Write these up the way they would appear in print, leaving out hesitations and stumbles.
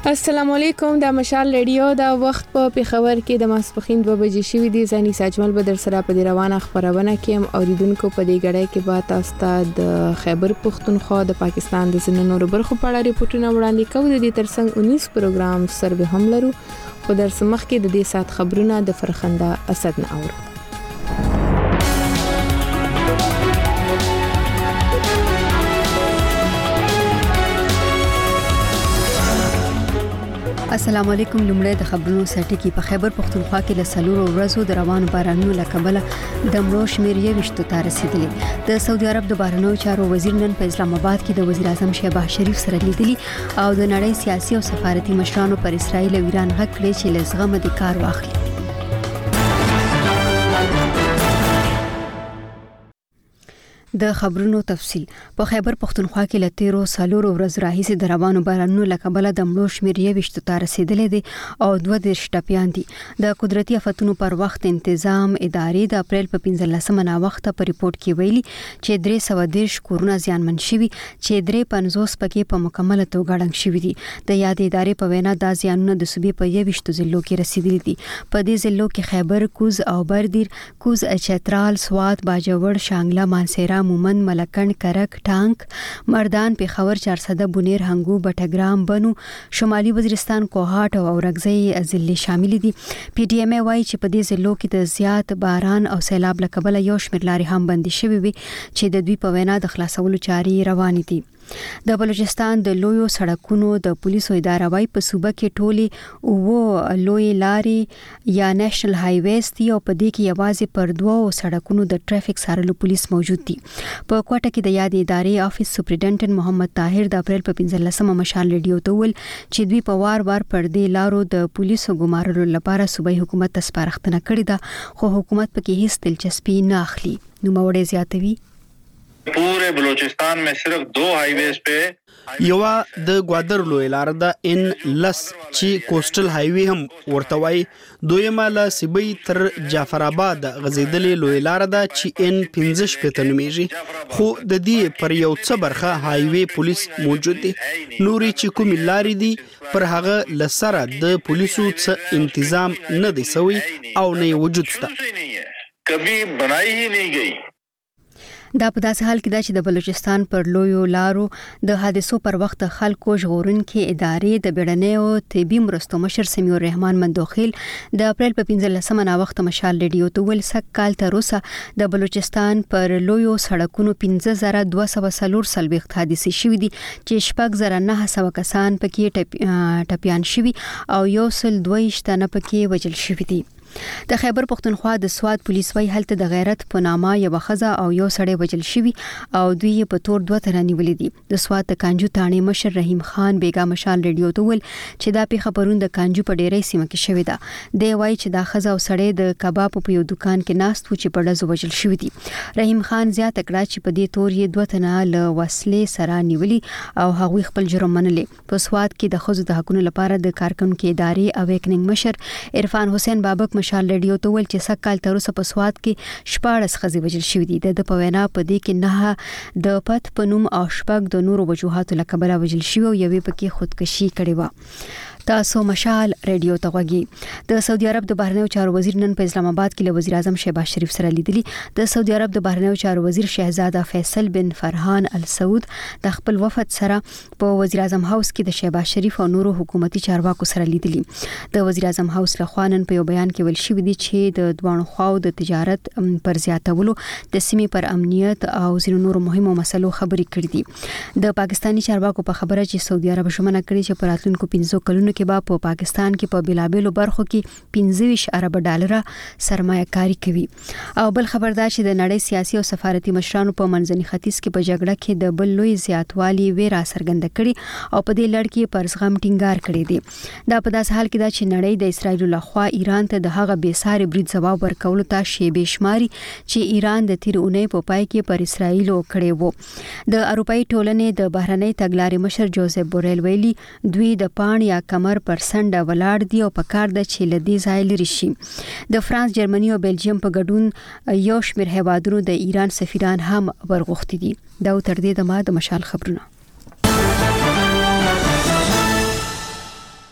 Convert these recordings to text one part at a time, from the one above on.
السلام علیکم د مشال ریډیو د وخت په پیښور کې د ماسپخین 2 بجې شوې دي. زنی ساجمل بدر سره په روانه خبرونه کې هم اوریدونکو په دې غړې کې با تاسو د خیبر پختونخوا د پاکستان د سننو برخو په اړه ریپورتونه وړاندې کوي. د دې ترڅنګ 19 پروګرام سره هم لرو، خو در سمخ کې د دې سات خبرونه د فرخنده اسد نه اورو. السلام علیکم. لمړی د خبرونو سرټی کې په خیبر پختونخوا کې له سلور ورځو د روانو بارانونو لکبله د مړو شمیر 20 ته رسیدلی. د سعودي عرب د بهرنیو چارو وزیر نن په اسلام آباد کې د وزیر اعظم شهباز شریف سره لیدلی او د نړۍ سیاسي او سفارتي مشرانو پر اسرائیل او ایران غږ کړی چې له زغمه د کار واخلي. د خبرونو تفصيل. په خیبر پختونخوا کې له 13 سالور ورځ راهیسې د روانو بارانونو لکبله د مړو شمیر 20 ته رسیدلی دي او 22 ټپيان دي. د قدرتي آفتونو پر وخت تنظیم ادارې د اپریل په 15 نا وخت په ریپورت کې ویلي چې 330 کورونه زیانمن شوي چې 350 پکې په مکمله توګه ړنګ شوي دي. د یاد ادارې په وینا د زیانونو د صوبې په 20 ضلعو کې رسیدلي دي. په دې ضلعو کې خیبر، کوز او بردیر، کوز، چترال، سوات، باجوړ، شانګله، مانسیرا، مومند، ملکند، کرک، ټانک، مردان، پیښور، چارسده، بونیر، هنګو، بټګرام، بنو، شمالي وزیرستان، کوهاټ او اورګزۍ ضلع شامل دي. پی ډی ایم وايي چې په دې ضلعو کې د زیات باران او سیلاب لکبله یو شمېر لارې هم بندي شوې وي چې د دوی په وینا د خلاصولو چارې روانې دي. د بلوچستان د لویو سړکونو د پولیسو اداره وايي په صوبه کې ټولي او لوی لارې یا نېشنل های ویز دي او په دې کې یوازې پر 2 سړکونو د ټریفیک ساتلو پولیس موجود دي. په کوټه کې د یاد ادارې افیس سپرنټنډنټ محمد طاهر د اپریل په 15 مشال ریډیو ته ویل چې دوی په وار پر دې لارو د پولیسو ګمارلو لپاره صوبایي حکومت ته سپارښتنه کړې ده، خو حکومت پکې هیڅ دلچسپي نه اخلي. نو موړې زیاتوي पूरे बलूचिस्तान में सिर्फ 2 हाईवेज पे یوا د گوادر لوی لار د ان لس چې کوسټل هایوی هم ورتوي، دویمه له سیبی تر جعفر آباد غزیدلې لوی لار ده چې ان 15 پته نومیږي، خو د دې پر یو څه برخه هایوی پولیس موجود دي. نوري چې کوم لارې دي پر هغه لسره د پولیسو څخه تنظیم نه دی سوی او نه وجود شته، کبھی بنائی ہی نہیں گئی. دا په داسې حال کې ده چې د بلوچستان پر لویو لارو د حادثو پر وخت خلکو ژغورونکي ادارې د بیړنیو طبي مرستو مشر سمیع الرحمن مندوخیل د اپریل په 15 نا وخت مشال ریډیو ته ویل سک کال تر اوسه د بلوچستان پر لویو سړکونو 15240 حادثې شوې دي چې 6900 کسان پکې ټپيان شوي او 122 تنه پکې وژل شوي دي. د خیبر پختونخوا د سواد پولیس وايي هلته د غیرت په نامه یو خزه او یو سړی وژل شوی او دوی په تور 2 تنه نیولې دي. د سواد د کانجو تانې مشر رحیم خان بیگا مشال ریډیو ته ویل چې دا پیښه پرون د کانجو په ډیرې سیمه کې شوې ده. دی وايي چې دا خزه او سړی د کباب په یو دکان کې ناست و چې په ډزو وژل شوی دي. رحیم خان زیاته کړه چې په دې تور یې 2 تنه له وسلې سره نیولې او هغوی خپل جرم منلې. په سواد کې د خزو د حقوقو لپاره د کارکونکو ادارې اویکننګ مشر عرفان حسین بابک مشال ریډیو ته ویل چې سکهال تر اوسه په سواد کې 14 خزې وژل شوې دي. د په وینا په دې کې 9 د پت په نوم او 6 د نورو وجوهاتو لکبره وژل شوی او یوې پکې خودکشي کړې و. تاسو مشال ریډیو ته غوږی. د سعودي عرب د بهرنیو چارو وزیر نن په اسلام آباد کې له وزیر اعظم شهباز شریف سره لیدلی. د سعودي عرب د بهرنیو چارو وزیر شهزاده فیصل بن فرحان ال سعود د خپل وفد سره په وزیر اعظم هاوس کې د شهباز شریف او نورو حکومتي چارواکو سره لیدلی. د وزیر اعظم هاوس له خوا نن په یو بیان کې ویل شوی دی چې د دوه خواو د تجارت پر زیاتولو، د سیمې پر امنیت او ځینو نورو مهمو مسلو خبرې کړې دي. د پاکستاني چارواکو په خبره چې سعودي عرب ژمنه کړې چې په راتلونکو 15 کلونو کې به په پاکستان کې په بلابلو برخو کې 25 ارب ډالر سرمایه کاری کوي. او بل خبردار چې د نړۍ سیاسي او سفارتي مشرانو په منځني ختیځ کې په جګړه کې د بل لوی زیاتوالي ویرا څرګنده کړي او په دې لړ کې پر زغم ټینګار کړی دی. دا په داس حال کې ده چې نړۍ د اسرائیل لخوا ایران ته د هغه بیساري برید جواب ورکولو ته شیبې شماري چې ایران د تیر اونۍ په پای کې پر اسرائیل کړی وو. د اروپאי ټولنې د بهرنۍ تګلارې مشر جوزف بورل ویلي دوی د پان یا کمر پر سنډه ولاړ دي او په کار ده چې لدی ځای لري شي. د فرانس، جرمني او بلجیم په ګډون یو شمېر هیوادونو د ایران سفیران هم ورغوښتي دي. دا تر دې د مشال خبرونه.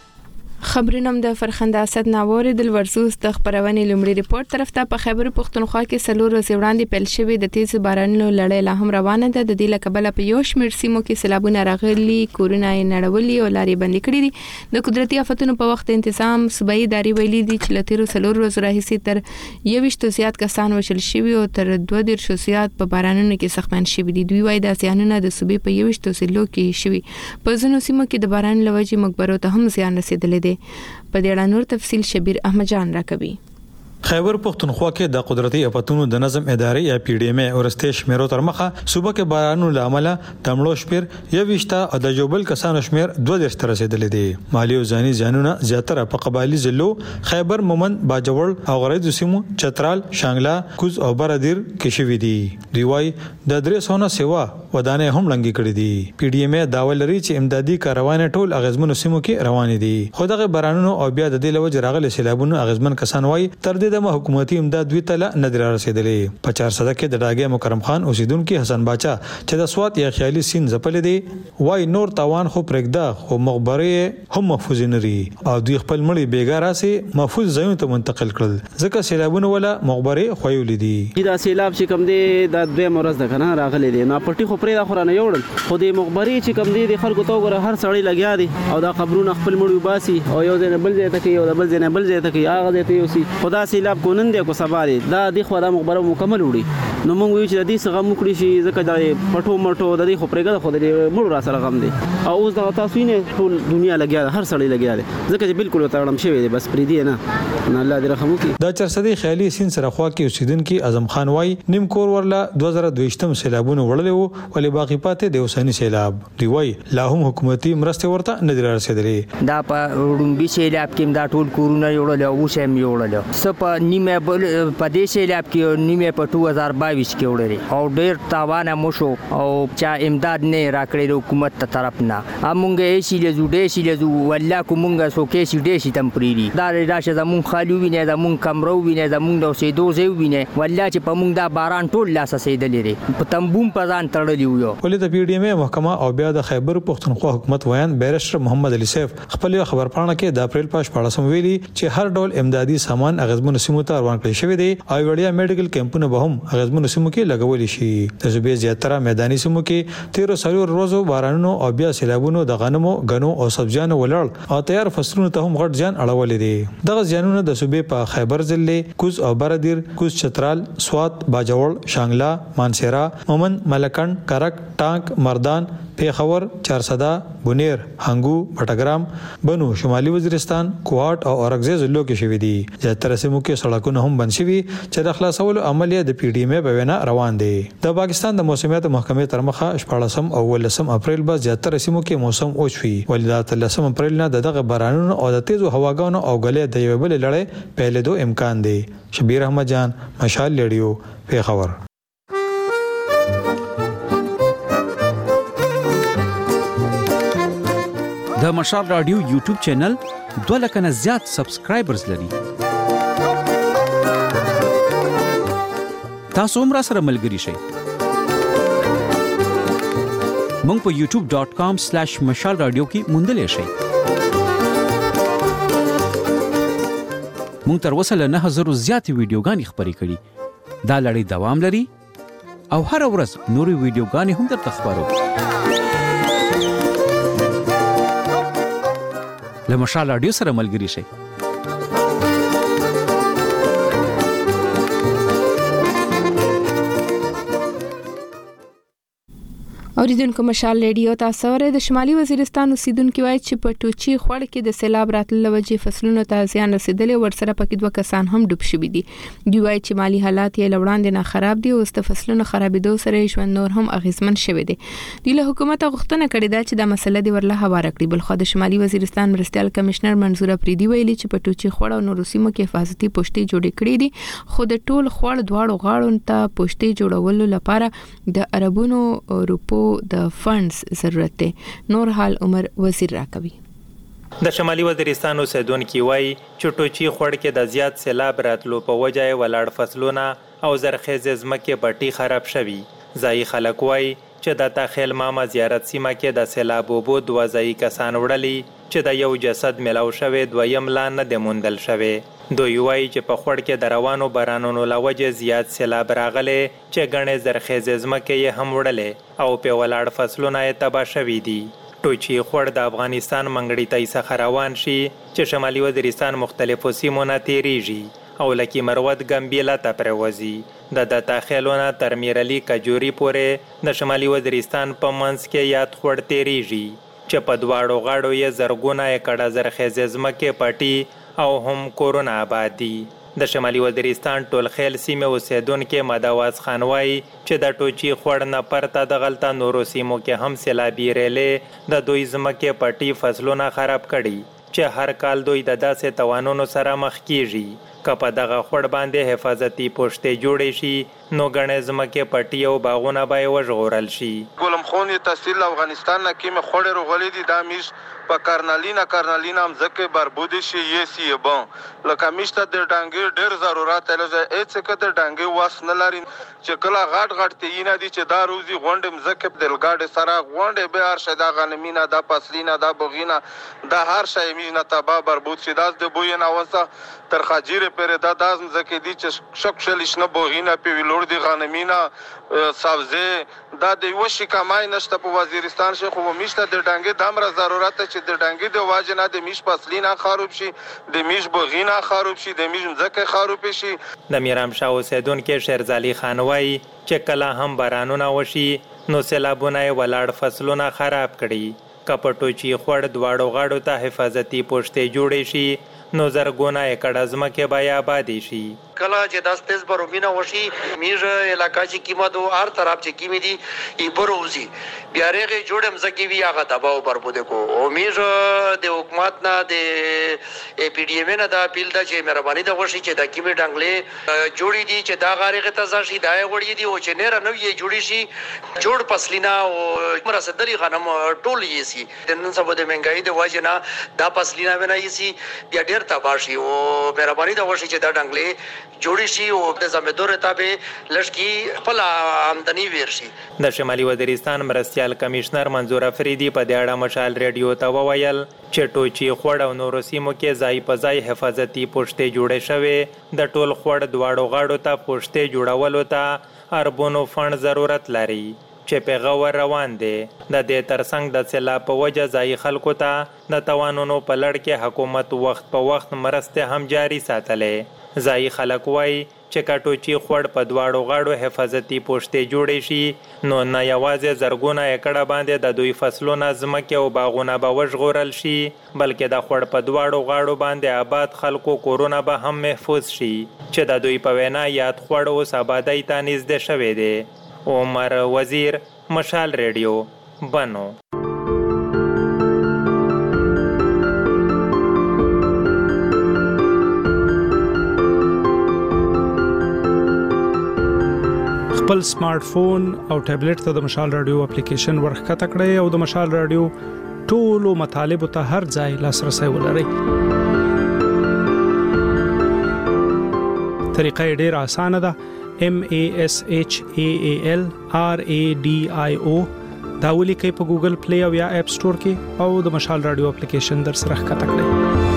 خبرونه د فرخنده اسد ناووري د ورسوس د خبرونې لومړي ریپورت طرف ته په خیبر پختونخوا کې سلور ورځې وړاندې پیل شوې د تیز بارانونو لړۍ لا هم روانه ده. د دې له کبله په یو شمېر سیمو کې سیلابونه راغلي، کورونه یې نړولي او لارې بندې کړې دي. د قدرتي آفتونو په وخت انتظام صوبایي ادارې ویلي دي چې له تیرو سلور ورځو راهیسې تر 21 زیات کسان وژل شوي او تر 22 زیات په بارانونو کې زخمیان شوي دي. دوی وايي دا زیانونه د صوبې په 21 ضلعو کې شوي. په ځینو سیمو کې د باران له وجې مقبرو ته هم زیان رسیدلی دی. په دې اړه نور تفصیل شبیر احمد جان راکوي. خیبر پختونخوا کې د قدرتي آفتونو د نظم ادارې یا پی ډی ایم ورسته شمیرو تر مخه صوبه کې بارانونو لامل تمړو شپیر 21 او د جوبل کسانو شمیر 22 تر رسیدلې دي. مالی او ځاني ځانونه زیاتره په قبایلی ضلعو خیبر، مومند، باجوړ او غریزو سیمو، چترال، شانګلا، کوز او برادر کې شوې دي. دی وايي د 300 سیوا ودانې هم لنګي کړې دي. پی ډی ایم داول لري چې امدادي کاروانه ټول اغیزمنو سیمو کې روان دي. خو دغه بارانونو او بیا د دې لوج راغلي سیلابونو اغیزمن کسان وايي تر د حکومتي امداد وی تل نه در رسیدلې. په 400 کې د ډاګه مکرم خان اوسیدونکو حسن باچا چې د سوات یا خیالي سین زپل دي وای نور تاوان خو پرګدا خو مخبره هم محفوظ نه لري او دوی خپل مړي بیګا راسي محفوظ ځایونو ته منتقل کړل ځکه سیلابونه ولا مخبره خویول دي. دا سیلاب چې کوم دی د دوه مرز د کنه راغلي دي نه پټي خو پرې د خورانه یوړل خو د مخبره چې کوم دی د خلکو تو غره هر سړی لګیا دي او دا خبرونه خپل مړي باسي او یو ځای بل ځای ته کوي او بل ځای بل ځای ته کوي هغه ځای ته یوسي خدا سیلاب کو نن دی کو سبا دی دا د خورا مخبره مکمل وړي نو موږ وی چې د دې څنګه مکړي شي ځکه د پټو مټو د دې خو پرېګه خو د مړو را سره غم دي او اوس دا تاسو نه ټول دنیا لګیا هر سړی لګیا دی ځکه چې بالکل تړم شوی دی بس پرې دی نه الله دې رحم وکړي. دا 400 خیالي سین سره خوا کې اوسیدونکو اعظم خان وای نیم کور ورلا 2022 سیلابونه وړلې وو ولې باقی پاتې د اوسنی سیلاب دی وای لا هم حکومتي مرسته ورته نه در رسیدلې. دا په وړومبي سیلاب کې دا ټول کورونه یوړل او شم یوړل سپ نیمه په دې سیلاب کې نیمه په 2022 کې وړل او ډېر تاوان مو شو او چا امداد نه راکړي د حکومت ته طرف نه امونګه یې شي له جوړې شي له والله کومګه سو کې شي دې شي تمپریری دا راشه زمون خالو ویني زمون کمرو ویني زمون د سیدو زی ویني والله چې په مونږ دا باران ټول لاس سیدل لري په تنبوم پزان تړلی یو. ولې د پی ډی ایم محکمه او بیا د خیبر پختونخوا حکومت ویان بیرسټر محمد علي سیف خپل خبر پاڼه کې د اپریل 14 ویلي چې هر ډول امدادي سامان اغزمن سیمو ته روان کړی شوی دی او وړیا میډیکل کیمپونه به هم اغزمن سیمو کې لګول شي. د صوبې زیاتره میداني سیمو کې 13 ورځو بارانونو او بیا سیلابونو د غنمو غنو او سبزیانو ولړ او تیار فصلونو ته هم غټ ځان اړولې دي. دغه ځانونه د صوبې په خیبر ضلع، کوز او برادر، کوز، چترال، سوات، باجوړ، شانګلا، مانسیرا، مومند، ملکند، کرک، ټانک، مردان، پیښور، 400، بونیر، هنګو، بټګرام، بنو، شمالي وزیرستان، کوهاټ او اورګزې ضلعو کې شوې دي. زیاتره سیمو کې سړکونه هم بند شوي چې د خلاصولو عملیه د پی ډی ایم په وینا روان دي. د پاکستان د موسمیات محکمې تر مخه 14 او 18 اپریل به زیاتره سیمو کې موسم اوچوي ولې د 13 اپریل نه دغه بارانونو او د تیزو هواګانو او غلې د یو بل لړۍ پیلېدو امکان دی. شبیر احمد جان، مشال ریډیو، پیښور. د مشال رادیو یوټیوب چینل 2 لک نه زیات سبسکرایبرز لري. تاسو هم را سره ملګري شئ. مونږ په youtube.com/مشال رادیو کې موندلې شئ. مونږ تر اوسه له 9000 زیات ویډیوګانې خپرې کړي. دا لړۍ دوام لري او هر ورځ نورې ویډیوګانې هم درته خپرو. له مشال رادیو سره ملګري شئ. اوریدونکو مشال ریډیو تاسو ورې د شمالي وزیرستان اوسیدونکو وایي چې په ټوچي خوړ کې د سیلاب راتلو وجې فصلونو ته زیان رسیدلی ورسره پکې 2 کسان هم ډوب شوي دي. دوی وایي چې مالی حالات یې لوړاندې نه خراب دي او د فصلونو خرابېدو سره ژوند نور هم اغیزمن شوی دی. دوی له حکومت غوښتنه کړې ده چې د مسله دی ورله هواره کړي. بلخو د شمالي وزیرستان مرستیال کمشنر منظور افریدي ویلي چې په ټوچي خوړ او نورو سیمو کې حفاظتي پوسټې جوړې کړې دي خو د ټول خوړ دواړو غاړو ته پوسټې جوړولو لپاره د عربونو روپو د فندز ضرورت دی. نور حال عمر وزیر راکوي. د شمالي وزیرستان اوسیدونکي وایي چې ټوچي خوړ کې د زیات سیلاب راتلو په وجه ولاړ فصلونه او زرخیزې ځمکې پټي خراب شوي. ځایي خلک وایي چې د تاخیل ماما زیارت سیمه کې د سیلاب اوبو 2 ځایي کسان وړلي چې د یو جسد ملاو شوی دویم لا نه دی موندل شوی. دوی وایي چې په خوړ کې د روانو بارانونو له وجې زیات سیلاب راغلی چې ګڼې زرخیزې ځمکې یې هم وړلې او په ولاړ فصلونه یې تباه شوي دي. ټوچي خوړ د افغانستان منګړي ته څخه روان شي چې شمالي وزیرستان مختلفو سیمو نه تیریږي او لکه مروت ګمبیلا ته پروازي. د داتاخیلونه تر میرلی کجوري پورې د شمالي وزیرستان په منځ کې یاد خوړ تیریږي چې په دواړو غاړو یې زرګونه ایکړه زرخیزې ځمکې پټي او هم کورونه آباد دي. د شمالي وزیرستان ټول خیل سیمه اوسیدونکو مداواز خان وایي چې د ټوچي خوړ نه پرته د غلطه نورو سیمو کې هم سیلابي ریلې د دوی ځمکې پټي فصلونه خراب کړي چې هر کال دوی د داسې توانونو سره مخ کیږي. که په دغه خوړ باندې حفاظتي پوښتې جوړې شي نو ګڼې ځمکې پټي او باغونه به یې وژغورل شي. ګلم خون تحصیل افغانستان نه کې خوړې روغلې دي دا میش په کارنالینا هم ځکه بربود شي یې سی بون لکه میشته د ډانګي ډېر ضرورت لږه اڅ کده ډانګي واس نه لري چې کله غټ تیینه دي چې دا روزي غونډم ځکه د لګاډ سره غونډه به هر شي دا غنمینا دا پسلینا دا بوغینا دا هر شي مینا تبا بربود شي داس د بوې نه وسه تر خاجيره پر دا داز ځکه دي چې شک شلیش نه بوغینا په ویلور دي غنمینا سبزه دا د وشي کمای نشته په وزیرستان شي خو میشته د ډانګي دمر ضرورت چې د ډانګي د واجنه د میش پسلینا خراب شي د میش بوغینا خراب شي د میش ځکه خراب شي. د میرام شاه اوسیدونکو شیرزالي خان وایي چې کله هم بارانونه وشي نو سیلابونه ولاړ فصلونه خراب کړي. کپټوچي خوړ دواړو غاړو ته حفاظتي پوښتې جوړې شي نو زرګونه ایکړه ځمکې به آبادې شي. کله چې داس تیز برومینه وشي میژ علاقہ چې کیمه دو هر طرف چې کیمه دي ای بروزي بیا رغه جوړم زکی وی هغه دباو بربود کو او میژ د حکومت نه د پی ډی ایم نه دا اپیل دا چې مهرباني دا وشي چې د کیمه ډنګلې جوړی دي چې دا غارغه ته ځي دا وړي دي او چې نه رنو یې جوړی شي جوړ پسلینا او مرسدلی غنم ټول یې سي د نن سبا د منګای د واجنه دا پسلینا ونه یې سي بیا ډیر تباشي او مهرباني دا وشي چې دا ډنګلې جوړی شي او د زمیندور تابع لشکي خپل آمدنی ورشي. د شمالي وزیرستان مرستيال کمشنر منظور افریدي په دې اړه مشال ریډیو ته وویل چې ټوچي خوړ او نورو سیمو کې ځای په ځای حفاظتي پوښتې جوړې شوې د ټول خوړ دواړو غاړو ته پوښتې جوړولو ته اربونو فند ضرورت لري چې په غور روان دي. د دې ترڅنګ د سیلاب په وجه ځای خلکو ته د توانونو په لړ کې حکومت وخت په وخت مرسته هم جاري ساتلې. ځای خلک وایي چې کټوچي خوړ په دواړو غاړو حفاظتي پوښتې جوړې شي نو نه یوازې زرګونه ایکړه باندې د دوی فصلونه ځمکې او باغونه به وژغورل شي بلکې د خوړ په دواړو غاړو باندې آباد خلکو کورونه به هم محفوظ شي چې د دوی په وینا یاد خوړ اوس آبادۍ ته نږدې شوی دی. عمر وزیر مشال ریډیو بنو. خپل سمارټ فون او ټابلیټ ته د مشال رادیو اپلیکیشن ورخکته کړئ او د مشال رادیو ټولو مطالبه ته هر ځای لاسرسي ولرئ. طریقه ډیره اسانه ده. MASHAAL RADIO دا ولیکئ په ګوګل پلی او یا اپ سٹور کې او د مشال رادیو اپلیکیشن در سره ښکته کړئ.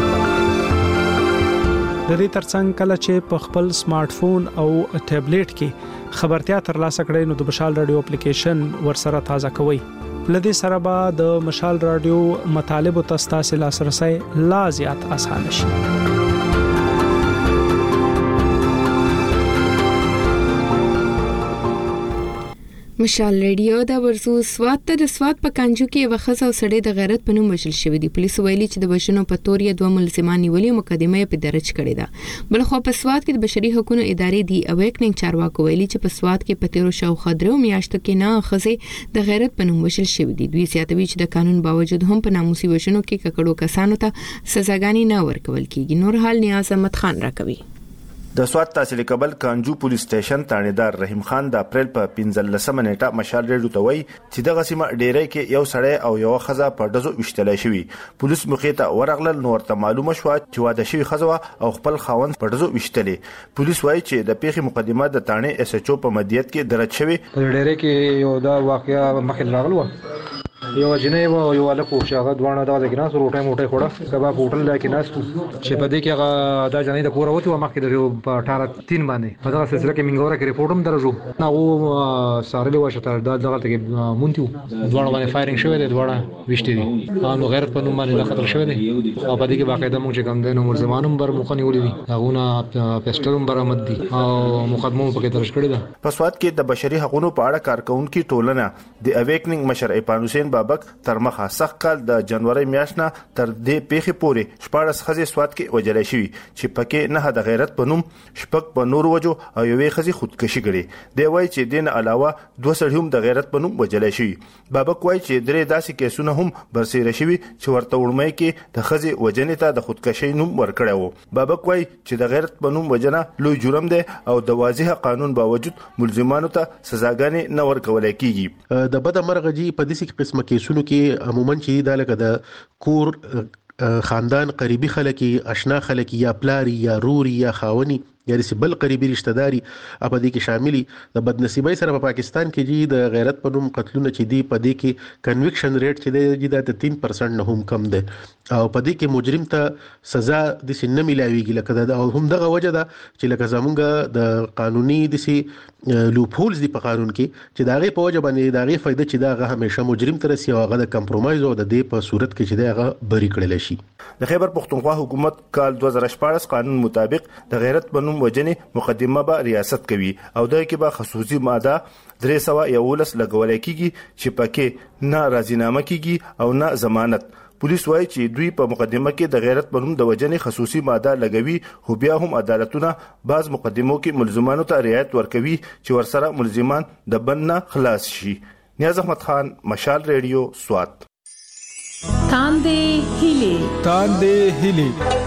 د دې ترڅنګ کله چې په خپل سمارټ فون او ټابلیټ کې خبرتیا ترلاسه کړئ نو د مشال رادیو اپلیکیشن ورسره تازه کوئ. لدې سره به د مشال رادیو مطالب او تاسو لاسرسي لا زیات اسانه شي. مشال ریډیو دا ورسو سواد ته د سواد په کانجو کې وخص او سړی د غیرت په نوم وشل شوی دی. پولیس ویلي چې د بشنو په تور یې دوه ملزمان نیولې مقدمه په درج کړې ده. بل خو په سواد کې د بشري حقوقو ادارې دی اویکننګ چارواکو ویلي چې په سواد کې په تیرو شاو خضرو میاشتو کې نه خزه د غیرت په نوم وشل شوی دی. دوی زیاتوي چې د قانون باوجود هم په ناموسي وشنو کې ککړو کسانو ته سزاګانی نه ورکول کیږي. نور حال نیاز احمد خان راکوي. د سواد تحصیل کابل کانجو پولیس سټیشن تانیدار رحیم خان د اپریل په 15 نیټه مشال ریډیو ته وایي چې د غسیمه ډیری کې یو سړی او یو خزه په دزو وشتلای شوی. پولیس مخې ته ورغلل نو ورته معلومه شو چې واده شوی خزه او خپل خاوند په دزو وشتلې. پولیس وایي چې د پیښې مقدمه د تانې اس ایچ او په مدیریت کې درج شوی. په ډیری کې یو دا واقعیا مخې راغلو یو جنې و یو الکو چې هغه دوانه دا د ګناس روټه موټه خوړه کباب هوټل لا کې ناس چې په دې کې هغه دا جنې د پوره وته مخکې د 18 باندې په دا سلسله کې منګوره کې ریپورت هم درجو نو سارلې واشته دا دغه ته مونتیو دوانه باندې فایرینګ شوی دی دوانه وشتي دي نو غیرت په نوم باندې خطر شوی دی او په دې کې باقاعده موږ چې کوم د نو زمانم بر مخ نیولې دي هغه پېسټلم برآمد دي او مقدمه په کې درج کړی ده په سواد کې د بشري حقوقو په اړه کارکونکو ټولنه د اویکننګ مشر ایپان حسین بابک تر مخه سخت کال د جنوري میاشتنه تر دې پیخي پورې 14 خزي سواد کې وجلې شوی چې پکې نه د غیرت په نوم شپک په نور وجو او یوې خزي خودکشي کړي دی وای چې دین علاوه دوه سړي هم د غیرت په نوم وجلې شوی بابک وای چې درې داسې کیسونه هم برسېره شوی چې ورته وړمې کې د خزي وجنې ته د خودکشي نوم ورکړی وو بابک وای چې د غیرت په نوم وجنه لوی جرم دی او د واضح قانون باوجود ملزمانو ته سزاګانې نه ورکول کیږي د بد مرغه جی په دې قسمه کیسونو کې عموما چې د لکه د کور خاندان قریبي خلک آشنا خلک یا پلاری یا روري یا خاوني یا بل قریبي رشتہ داري په دې کې شاملي د بدنصیبۍ سره په پاکستان کې جی د غیرت په نوم قتلونه چې دی په دې کې کنویکشن ریټ چې دی د 3% نه هم کم دی او په دې کې مجرم ته سزا د سن ملاويږي لکه دا هم دغه وجه ده چې لکه زمونږ د قانوني د لوپ هولز دی په قانون کې چې داغه په وجه باندې داغه فائدہ چې داغه همیشه مجرم تر سي هغه د کمپرمایز او د دې په صورت کې چې داغه بری کړل شي د خیبر پختونخوا حکومت کال 2014 قانون مطابق د غیرت په نوم وجنې مقدمه به ریاست کوي او د کې به خصوصي ماده 311 لګول کیږي چې پکې نه راضینامه کیږي او نه ضمانت پولیس وایي چې دوی په مقدمه کې د غیرت په نوم د وجنې خصوصي ماده لګوي خو بیا هم عدالتونه بعض مقدمو کې ملزمانو ته رعایت ورکوي چې ورسره ملزمان د بند نه خلاص شي نیاز احمد خان مشال ریډیو سوات تاندې هلي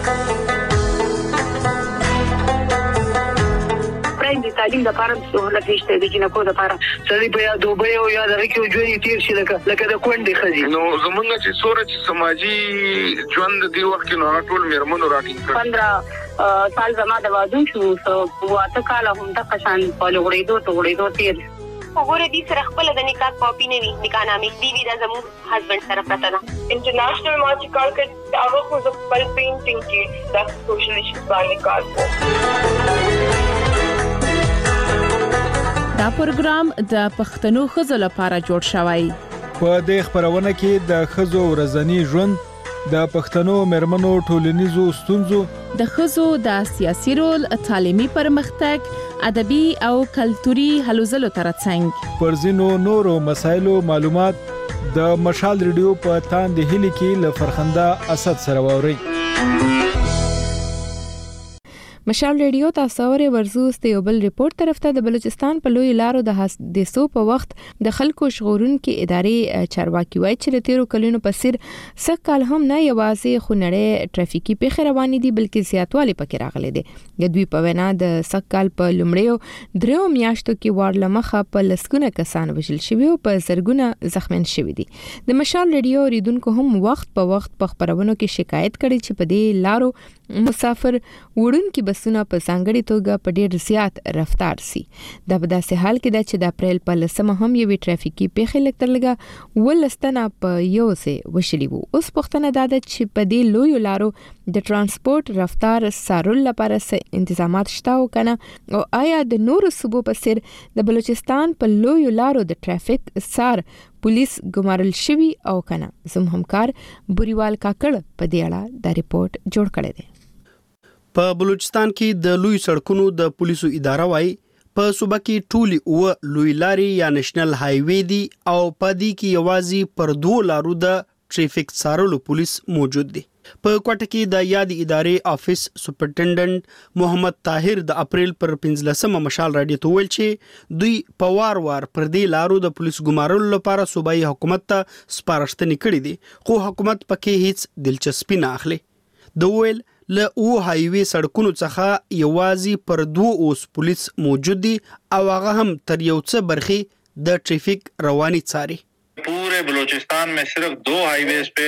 د تعلیم لپاره سہولت نشته د جنکو لپاره سړي په یا دوبه او یا د ریکو ژوند تیر شي لکه د کونډې خزي نو زمونږ چې سورج سماجی ژوند دی وخت نو ټول میرمنو راټینګ 15 سال زما د واده شو واته کال هم د قشان په لوړېدو تیر وګوره دې سره خپل د نکاح کاپی نه وي نکاح نامې دی وی د زمو هسبند سره پراته ده انټرنیشنل مارچ کار کړ هغه خو د خپل پینټینګ کې د سوشل ایشوز باندې کار کوي دا پروګرام د پښتنو خزو لپاره جوړ شوی په دې خبرونه کې د خزو ورځنی ژوند د پښتنو مرمنو ټولنیزو ستونزو د خزو د سیاسي رول تعلیمي پرمختګ ادبي او کلتوري هلو ځلو ترڅنګ پر ځینو نورو مسایلو معلومات د مشال ریډیو په تاندې هلي کې ل فرخنده اسد سره ووري مشال ریډیو تاسو ورزوس ته یو بل ریپورت طرف ته د بلوچستان په لوی لارو د حادثو په وخت د خلکو شغورونکو ادارې چارواکي وایي چې تیرو کلونو په سیر سکهال هم نه یوازې خونړې ټرافیکي پیښې روانې دي بلکې زیاتوالی پکې راغلي دي د دوی په وینا د سکهال په لومړیو دریو میاشتو کې وړ لمخه په لسګونه کسان وژل شوي او په زرګونه زخمین شوي دي د مشال ریډیو ریډونکو هم وخت په وخت په خبرونو کې شکایت کړي چې په دې لارو مسافر وړونکو بسونه په ځانګړي توګه په ډېر زیات رفتار سي دا په داسې حال کې ده چې د اپریل په 10 هم یو ټرافیکي پیښه لګترلګه ولستنه په یو څه وشلی وو اوس پښتنه دا ده چې په دې لوی لارو د ترانسپورت رفتار سارول لپاره تنظیمات شته او کنه او آیا د نورو صوبو په سر د بلوچستان په لوی لارو د ټرافیک سار پولیس ګمارل شوی او کنه زم همکار بوريوال کاکړ په دې اړه دا ریپورت جوړ کړی دی په بلوچستان کې د لوی سړکونو د پولیسو اداره وایي په صوبه کې ټولي او لوی لاري یا نېشنل های وی دي او په دې کې یوازې پر 2 لارو د ټریفیک څارلو پولیس موجود دي په کوټه کې د یاد ادارې افیس سپرنټنډنټ محمد طاهر د اپریل پر 15 مشال راډیو ته ویل چې دوی په وار پر دې لارو د پولیس ګمارلو لپاره صوبایي حکومت ته سپارښتنې کړې دي خو حکومت پکې هیڅ دلچسپي نه اخلي د ویل له او های وی سړکونو څخه یوازې پر 2 اوس پولیس موجود دي او هغه هم تر یو څه برخې د ټریفیک رواني څاري पूरे बलूचिस्तान में सिर्फ 2 हाईवेज पे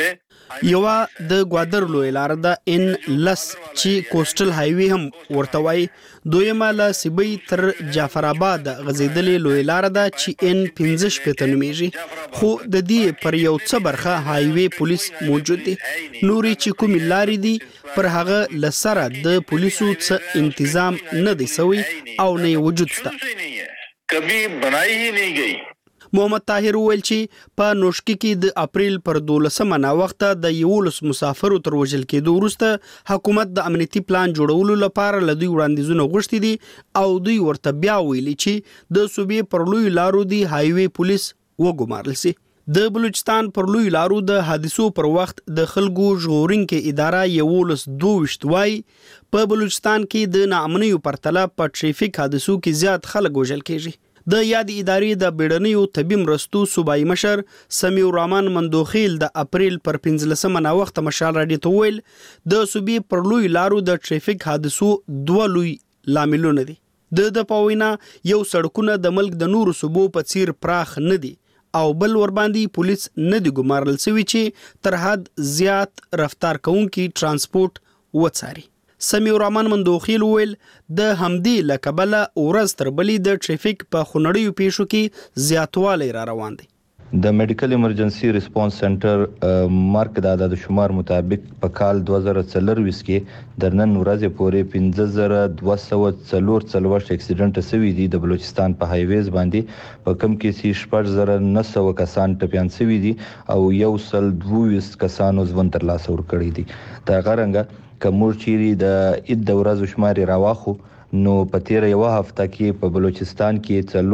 یو د ګوادر لوی لار د ان لس چې کوسټل هایوي هم ورته وای دویمه له سیبی تر جعفر آباد غزیدلې لوی لار ده چې ان 15 پته نومیږي خو د دې پر یو څه برخه هایوي پولیس موجود دي نوري چې کوم لارې دي پر هغه لسره د پولیسو څخه تنظیم نه دی سوی او نه وجود شته کبھی بنائی ہی نہیں گئی محمد طاهر ویل چې په نوشکی کې د اپریل پر 12 نا وخت د 11 مسافرو تر وژل کېدو وروسته حکومت د امنیتي پلان جوړولو لپاره لدی وړاندیزونه غوښتي دي او دوی ورته بیا ویلي چې د صوبې پر لوی لارو دی هایوي پولیس وګمارل سي د بلوچستان پر لوی لارو د حادثو پر وخت د خلکو ژغورونکو اداره 22 وای په بلوچستان کې د ناامنیو پرتله په ټریفیک حادثو کې زیات خلک وژل کېږي د یاد ادارې د بیړنیو طبي مرستو صوبایي مشر سمیع الرحمن مندوخیل د اپریل پر 15 نا وخت مشال راډیو ته ویل د صوبې پر لوی لارو د ټریفیک حادثو دوه لوی لاملونه دي د پاوینا یو سړکونه د ملک د نورو صوبو په څیر پراخ نه دي او بل ور باندې پولیس نه دی ګمارل سوي چې تر حد زیات رفتار کوونکي ترانسپورت وڅاري سمیع الرحمن مندوخیل ویل د همدې لکبله ورځ تر بلې د ټریفیک په خونړیو پیښو کې زیاتوالی را روان دی د میډیکل ایمرجنسي ریسپانس سنټر مارک د عدد شمار مطابق په کال 2024 کې د نن ورځې پورې 5240 اکسیډنټ شوي دي د بلوچستان په هایویز باندې په کم کې 4900 کسان ټپيان شوي دي او 122 کسانو ژوند ترلاسه ورکړي دي دا غرنګ کومور چيري د اید د ورځو شماري راواخو نو په تیر یو هفته کې په بلوچستان کې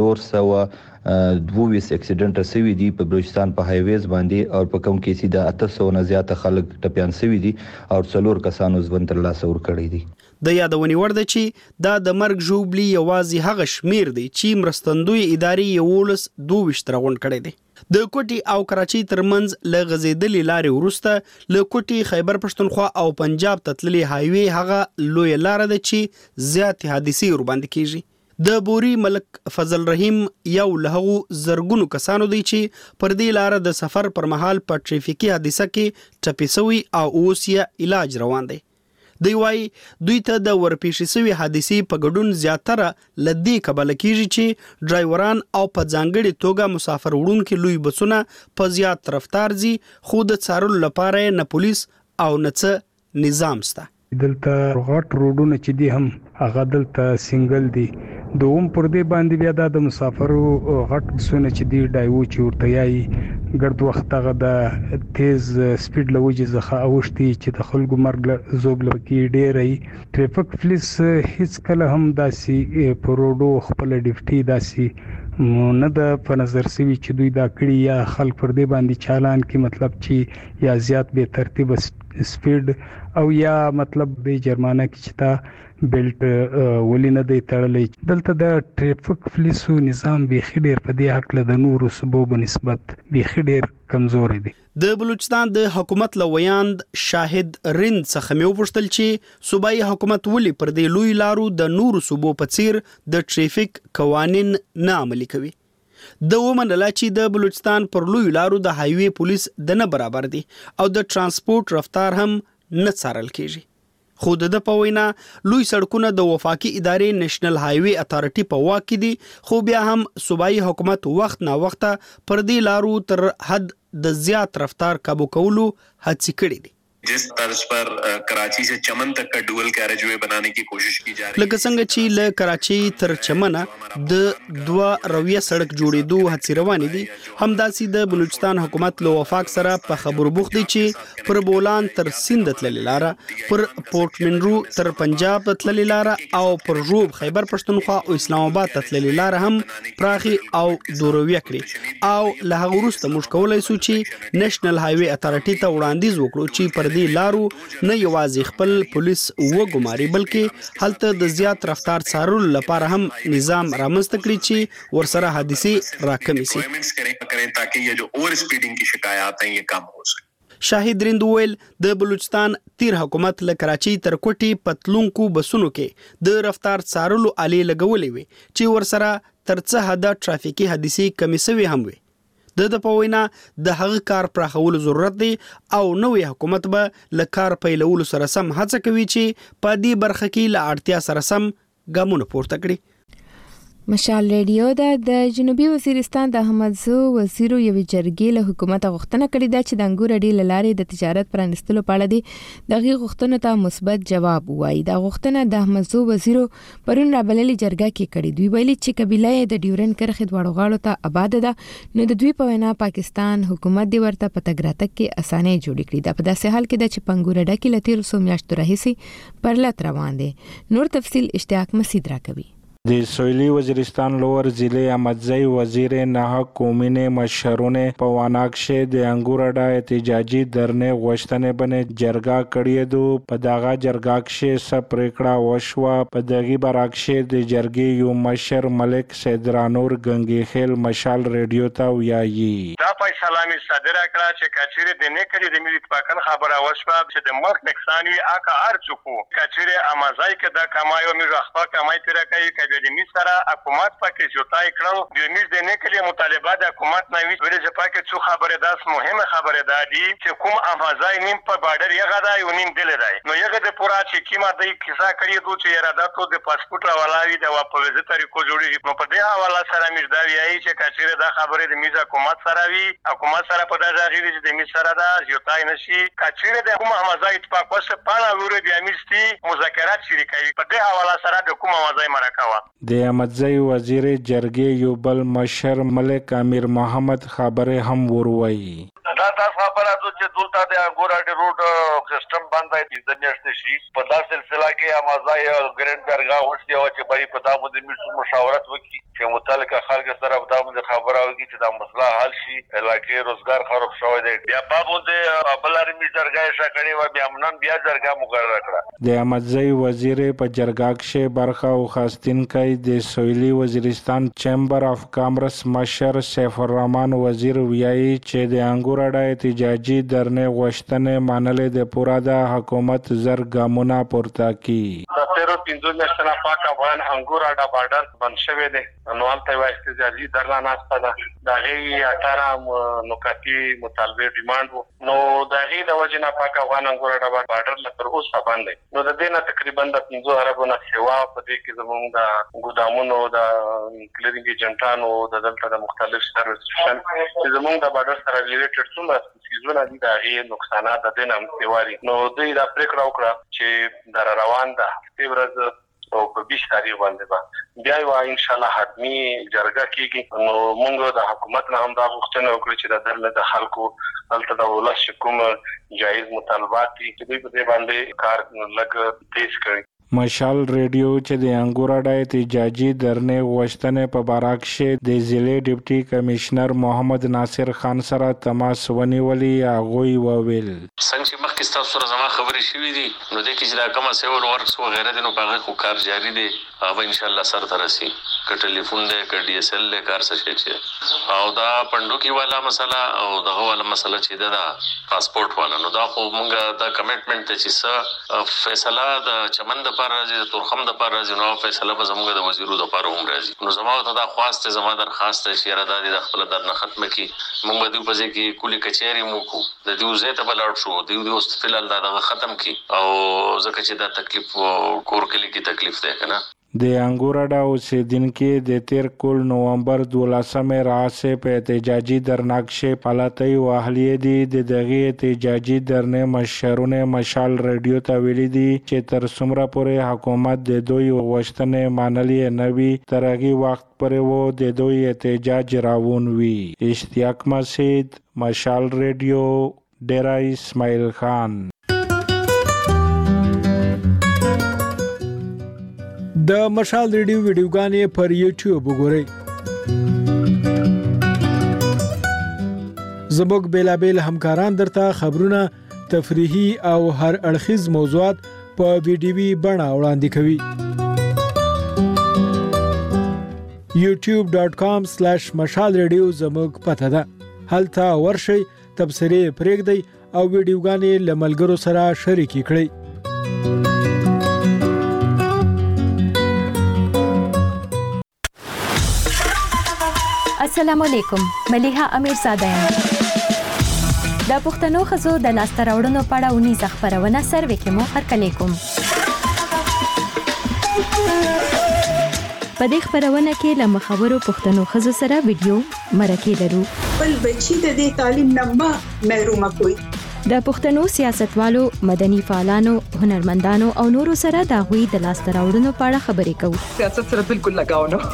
422 اکسیډنټ شوي دي په بلوچستان په هایویز باندې او په کوم کې د 800 نه زیات خلک ټپيان شوي دي او 4 کسانو ژوند ترلاسه ورکړي دي د یادونې وړ ده چې دا د مرګ ژوبلي یوازې هغه شمیر دی چې مرستندوی ادارې 22 راغونډ کړي دي د کوټي او کراچي ترمنځ ل غزیدلې لارې ورسته ل کوټي خیبر پښتونخوا او پنجاب تتللي هایوي هغه لوی لار ده چې زیات حادثې ور باندې کیږي د بوري ملک فضل رحیم یو له زرګونو کسانو دی چې پر دې لار د سفر پر مهال په ټریفیکي حادثه کې ټپيسوي او اوس یې علاج روان دی دی وای دوی ته د ورپېښې سوي حادثې په ګډون زیاتره لدی کبل کیږي چې ډرایوران او په ځانګړي توګه مسافر وړونکو لوی بسونه په زیات رفتار زی خود څارل لپاره نه پولیس او نه څه نظام سته دلته غټ روډونه چې دي هم هغه دلته سنگل دي دوم پر دې باندې بیا د مسافرو غټ بسونه چې دي ډایو چې ورته یای ګرد وخت هغه د تیز سپیډ لوجي زخه اوشتي چې د خلکو مرګ زوب لکه ډېرې ټریفیک پولیس هیڅ کله هم داسي پروډو خپل ډیفټي داسي نه د په نظر سوي چې دوی دا کړی یا خلک پر دې باندې چالان کې مطلب چې یا زیات به ترتیب سپیډ او یا مطلب به جرمانه کې چې تا بیلټ ولې نه دی تړلې دلته د ټریفیک پولیسو نظام به خډیر په دې حق له د نورو صوبو بنسبت به خډیر کمزوري دي د بلوچستان د حکومت لویاند شاهد رند څخه مې وپوښتل چې صوبایي حکومت ولې پر دې لوی لارو د نورو صوبو په څیر د ټریفیک قوانین نه عملي کوي د ومنله چې د بلوچستان پر لوی لارو د هایوي پولیس د نه برابر دي او د ترانسپورت رفتار هم نه څارل کیږي خو د پوینا لوی سړکونه د وفاقي ادارې نېشنل هایوي اتارټي په واک کې دي خو بیا هم صوبایي حکومت وخت نا وخت پر دې لارو تر حد د زیات رفتار काबू کولو هڅې کړې دي जिस तर्ज पर कराची से चमन तक का डुअल कैरेजवे बनाने की कोशिश की जा रही है लکه څنګه چې له کراچي تر چمنه د دوه رویه سړک جوړېدو هڅې روانې دي همداسې د بلوچستان حکومت له وفاق سره په خبرو بوخت دي چې پر بولان تر سیند تللې لاره پر پورت منرو تر پنجاب تللې لاره او پر روب خیبر پښتونخوا او اسلام آباد تللې لاره هم پراخي او دورویه کړي او له هغه وروسته موږ کولای شو چې نېشنل هایوي اتارټي ته وړاندیز وکړو چې پر دې لارو نه یوازې خپل پولیس وګماري بلکې هلته د زیات رفتار څارلو لپاره هم نظام رامنځته کړي چې ورسره حادثې راکمې شي تاکہ یہ جو اوور سپیڈنگ کی شکایات ہیں یہ کم ہو سکے شاهد رند ویل د بلوچستان تیر حکومت له کراچي تر کوټي پتلونکو بسونو کې د رفتار څارلو آلې لګولې وي چې ورسره تر څه حد ټرافیکي حادثې کمې شوي هم وي د پوینا د هغه کار پراخولو ضرورت دی او نوې حکومت به له کار پیلولو سره سم هڅه کوي چې په دې برخه کې له اړتیا سره سم ګامونه پورته کړي. مشال ریډیو د جنوبي وزیرستان د احمدزو وزیرو یو جرګې له حکومت غوښتنه کړې ده چې د انګور اډې لارې د تجارت پرانستلو په اړه دي دغه غوښتنو ته مثبت جواب وایي. دا غوښتنه د احمدزو وزیرو پرون رابللې جرګه کې کړې. دوی ویلي چې قبیله د ډیورن کرښې دواړو غاړو ته آباد ده نو د دوی په وینا پاکستان حکومت دی ورته په تګ راتګ کې اسانه جوړ کړي. دا په داسې حال کې ده چې په انګور اډه کې له تیرو څو میاشتو راهیسې پرلت روان دي. نور تفصیل اشتیاق مسید راکوي. د سویلی وزیرستان لور ضلع احمدزئی وزیر نه قومینه مشرونه په واناکشه د انګور اډه احتجاجي درنه غوښتنه باندې جرګه کړې دو. په دغه جرګه کې څه پریکړه وشوه. په دغه برعکس د جرګې یو مشر ملک سیدرانور غنگیخیل مشال ریډیو ته ویایي دا فیصله می صادره کړه چې کچېره د نه کړي د ملي اتفاقن خبره وشوه چې د مرګ نقصان وی اکا ارچکو کچېره احمدزئی کې دا کمایو می رخصه کمای تر کوي د می سره حکومت پکې جوړای کړو د میز د نه کلی مطالبه د حکومت نه وی ولې چې پکې څو خبره داس مهمه خبره ده دي چې کوم احمدزئی نیم په بارډر یغه دا یو نیم دل دی نو یغه د پورا چې کیما د کیسه کړی دوه چې اراده ته د پاسپورت راولاوي د واپس طریقو جوړیږي نو په دې حواله سره میز دا ویایي چې کچېره دا خبره د میز حکومت سره وی حکومت سره په دغه غیر چې د میز سره دا جوړای نشي کچېره د کوم احمدزئی اتفاق وسه پانا وره د امیرستي مذاکرات شریکوي په دې حواله سره د کوم احمدزئی مرکه د احمدزئی وزیر جرګې یو بل مشر ملک امیر محمد خبره هم وروي. دا تاسو خبره چې دلته د انګور اډې روډ سیستم باندې د میاشتې شي په داسې سلسله کې احمدزئی او ګرین درګه وشتي او چې بری په تاسو د مشاورت وکړي چې متعلقه خلک سره په تاسو خبره وکړي چې دا مسله حل شي علاقې روزګار خراب شوی دی. بیا په باندې بلاري می درګه شکړې و بیا منن بیا درګه مقرره کړه. د احمدزئی وزیر په جرګه کې برخه او خاصتین کوي د سویلی وزیرستان چیمبر اف کامرس مشر سیف الرحمن وزیر ویایي چې د انګور اډه احتجاجي درنه غوښتنه منلې د پورا د حکومت زر ګامونه پورته کی. د 13 میاشتې پاک افغان انګور اډه بارډر بند شوی دی نو هلته یو احتجاجي درنه ناسته ده د هغې 18 نکاتي مطالبه ډیماند نو د هغې د وجې نه پاک افغان انګور اډه بارډر لا تر اوسه بند دی نو د دې نه تقریبا د 15 اربونه سیوا په دې کې زموږ د ګودامونو د کلینینګ ایجنټانو د دلته د مختلف سرویسشن چې زموږ د بارډر سره ریلیټډ څومره سیزونه دي د هغې نقصانات د دې نه سیواري نو دوی دا پریکړه وکړه چې در روان ده هفتې ورځ او په 20 تاریخ باندې بیا یو ان شاء الله حتمی جرګه کیږي نو موږ د حکومت نه هم دا غوښتنه وکړو چې د دله د خلکو دلته د ولس کوم جایز مطالبات دي چې دوی په دې باندې کار لګ تیز کړي. مشال ریډیو چې د انګور اډه احتجاجي درنه غوښتنه په باراکشه د ضلع ډیپټي کمشنر محمد ناصر خان سره تماس ونیولي هغه وویل څنګه چې مخکې تاسو سره زما خبرې شوې دي نو د کې چې دا کومه سیول ورکس و غیره د نو په خو کار جاری دی او ان شاء الله سره ترسي ک ټلیفون دی ک ډي اس ال له کار څه شي او دا پندوکی والا مسله او دغه والا مسله چې دا پاسپورت والا نو دا خو مونږه دا کمټمنټ چې څه فیصله د چمن د پر راځي ترخم د پر راځي نو فیصله به زموږ د وزیرو د پر هم راځي نو زموږ ته دا خواسته زموږ درخواست چې را د خپل درنه ختمه کی موږ به دوی په ځای کې کلی کچېری مو کو د دې وزې ته بلړ شو دوی اوس فلال دا ختم کی او ځکه چې دا تکلیف کور کلی کی تکلیف ده کنه. د انګور اډه اوسیدونکو د 13 نومبر 12 راځي په احتجاجي درناکشه پالاتای او اهلیه دي د دغه احتجاجي درنه مشرونه مشال ریډیو ته ویلي دي چې تر څومره پورې حکومت د دوی غوښتنې منلې نه وي تر هغه وخت پورې وو د دوی احتجاج راوون وي. اشتیاق مسید مشال ریډیو ډیرا اسماعیل خان. د مشال ریډیو ویډیوګانې پر یوټیوب وګورئ. زموږ بیلابیل همکاران درته خبرونه تفریحي او هر اړخیز موضوعات په ویډیوي بڼه وړاندې کوي. youtube.com/mashalradio زموږ پته ده. هلته ورشئ تبصرې پرېږدئ او ویډیوګانې له ملګرو سره شریکې کړئ. السلام علیکم ملیحه امیرزاده یم د پښتنو ښځو د لاسته راوړنو په اړه اونیزه خپرونه سروې کې مو هرکلی کوم. په دې خپرونه کې له مخورو پښتنو ښځو سره ویډیو مرکې لرو. بل بچی د دې تعلیم نه محروم کوي. د پښتنو سیاستوالو، مدني فعالانو، هنرمندانو او نورو سره د غوي د لاسته راوړنو په اړه خبرې کوو. سیاست سره بالکل لگاو نه.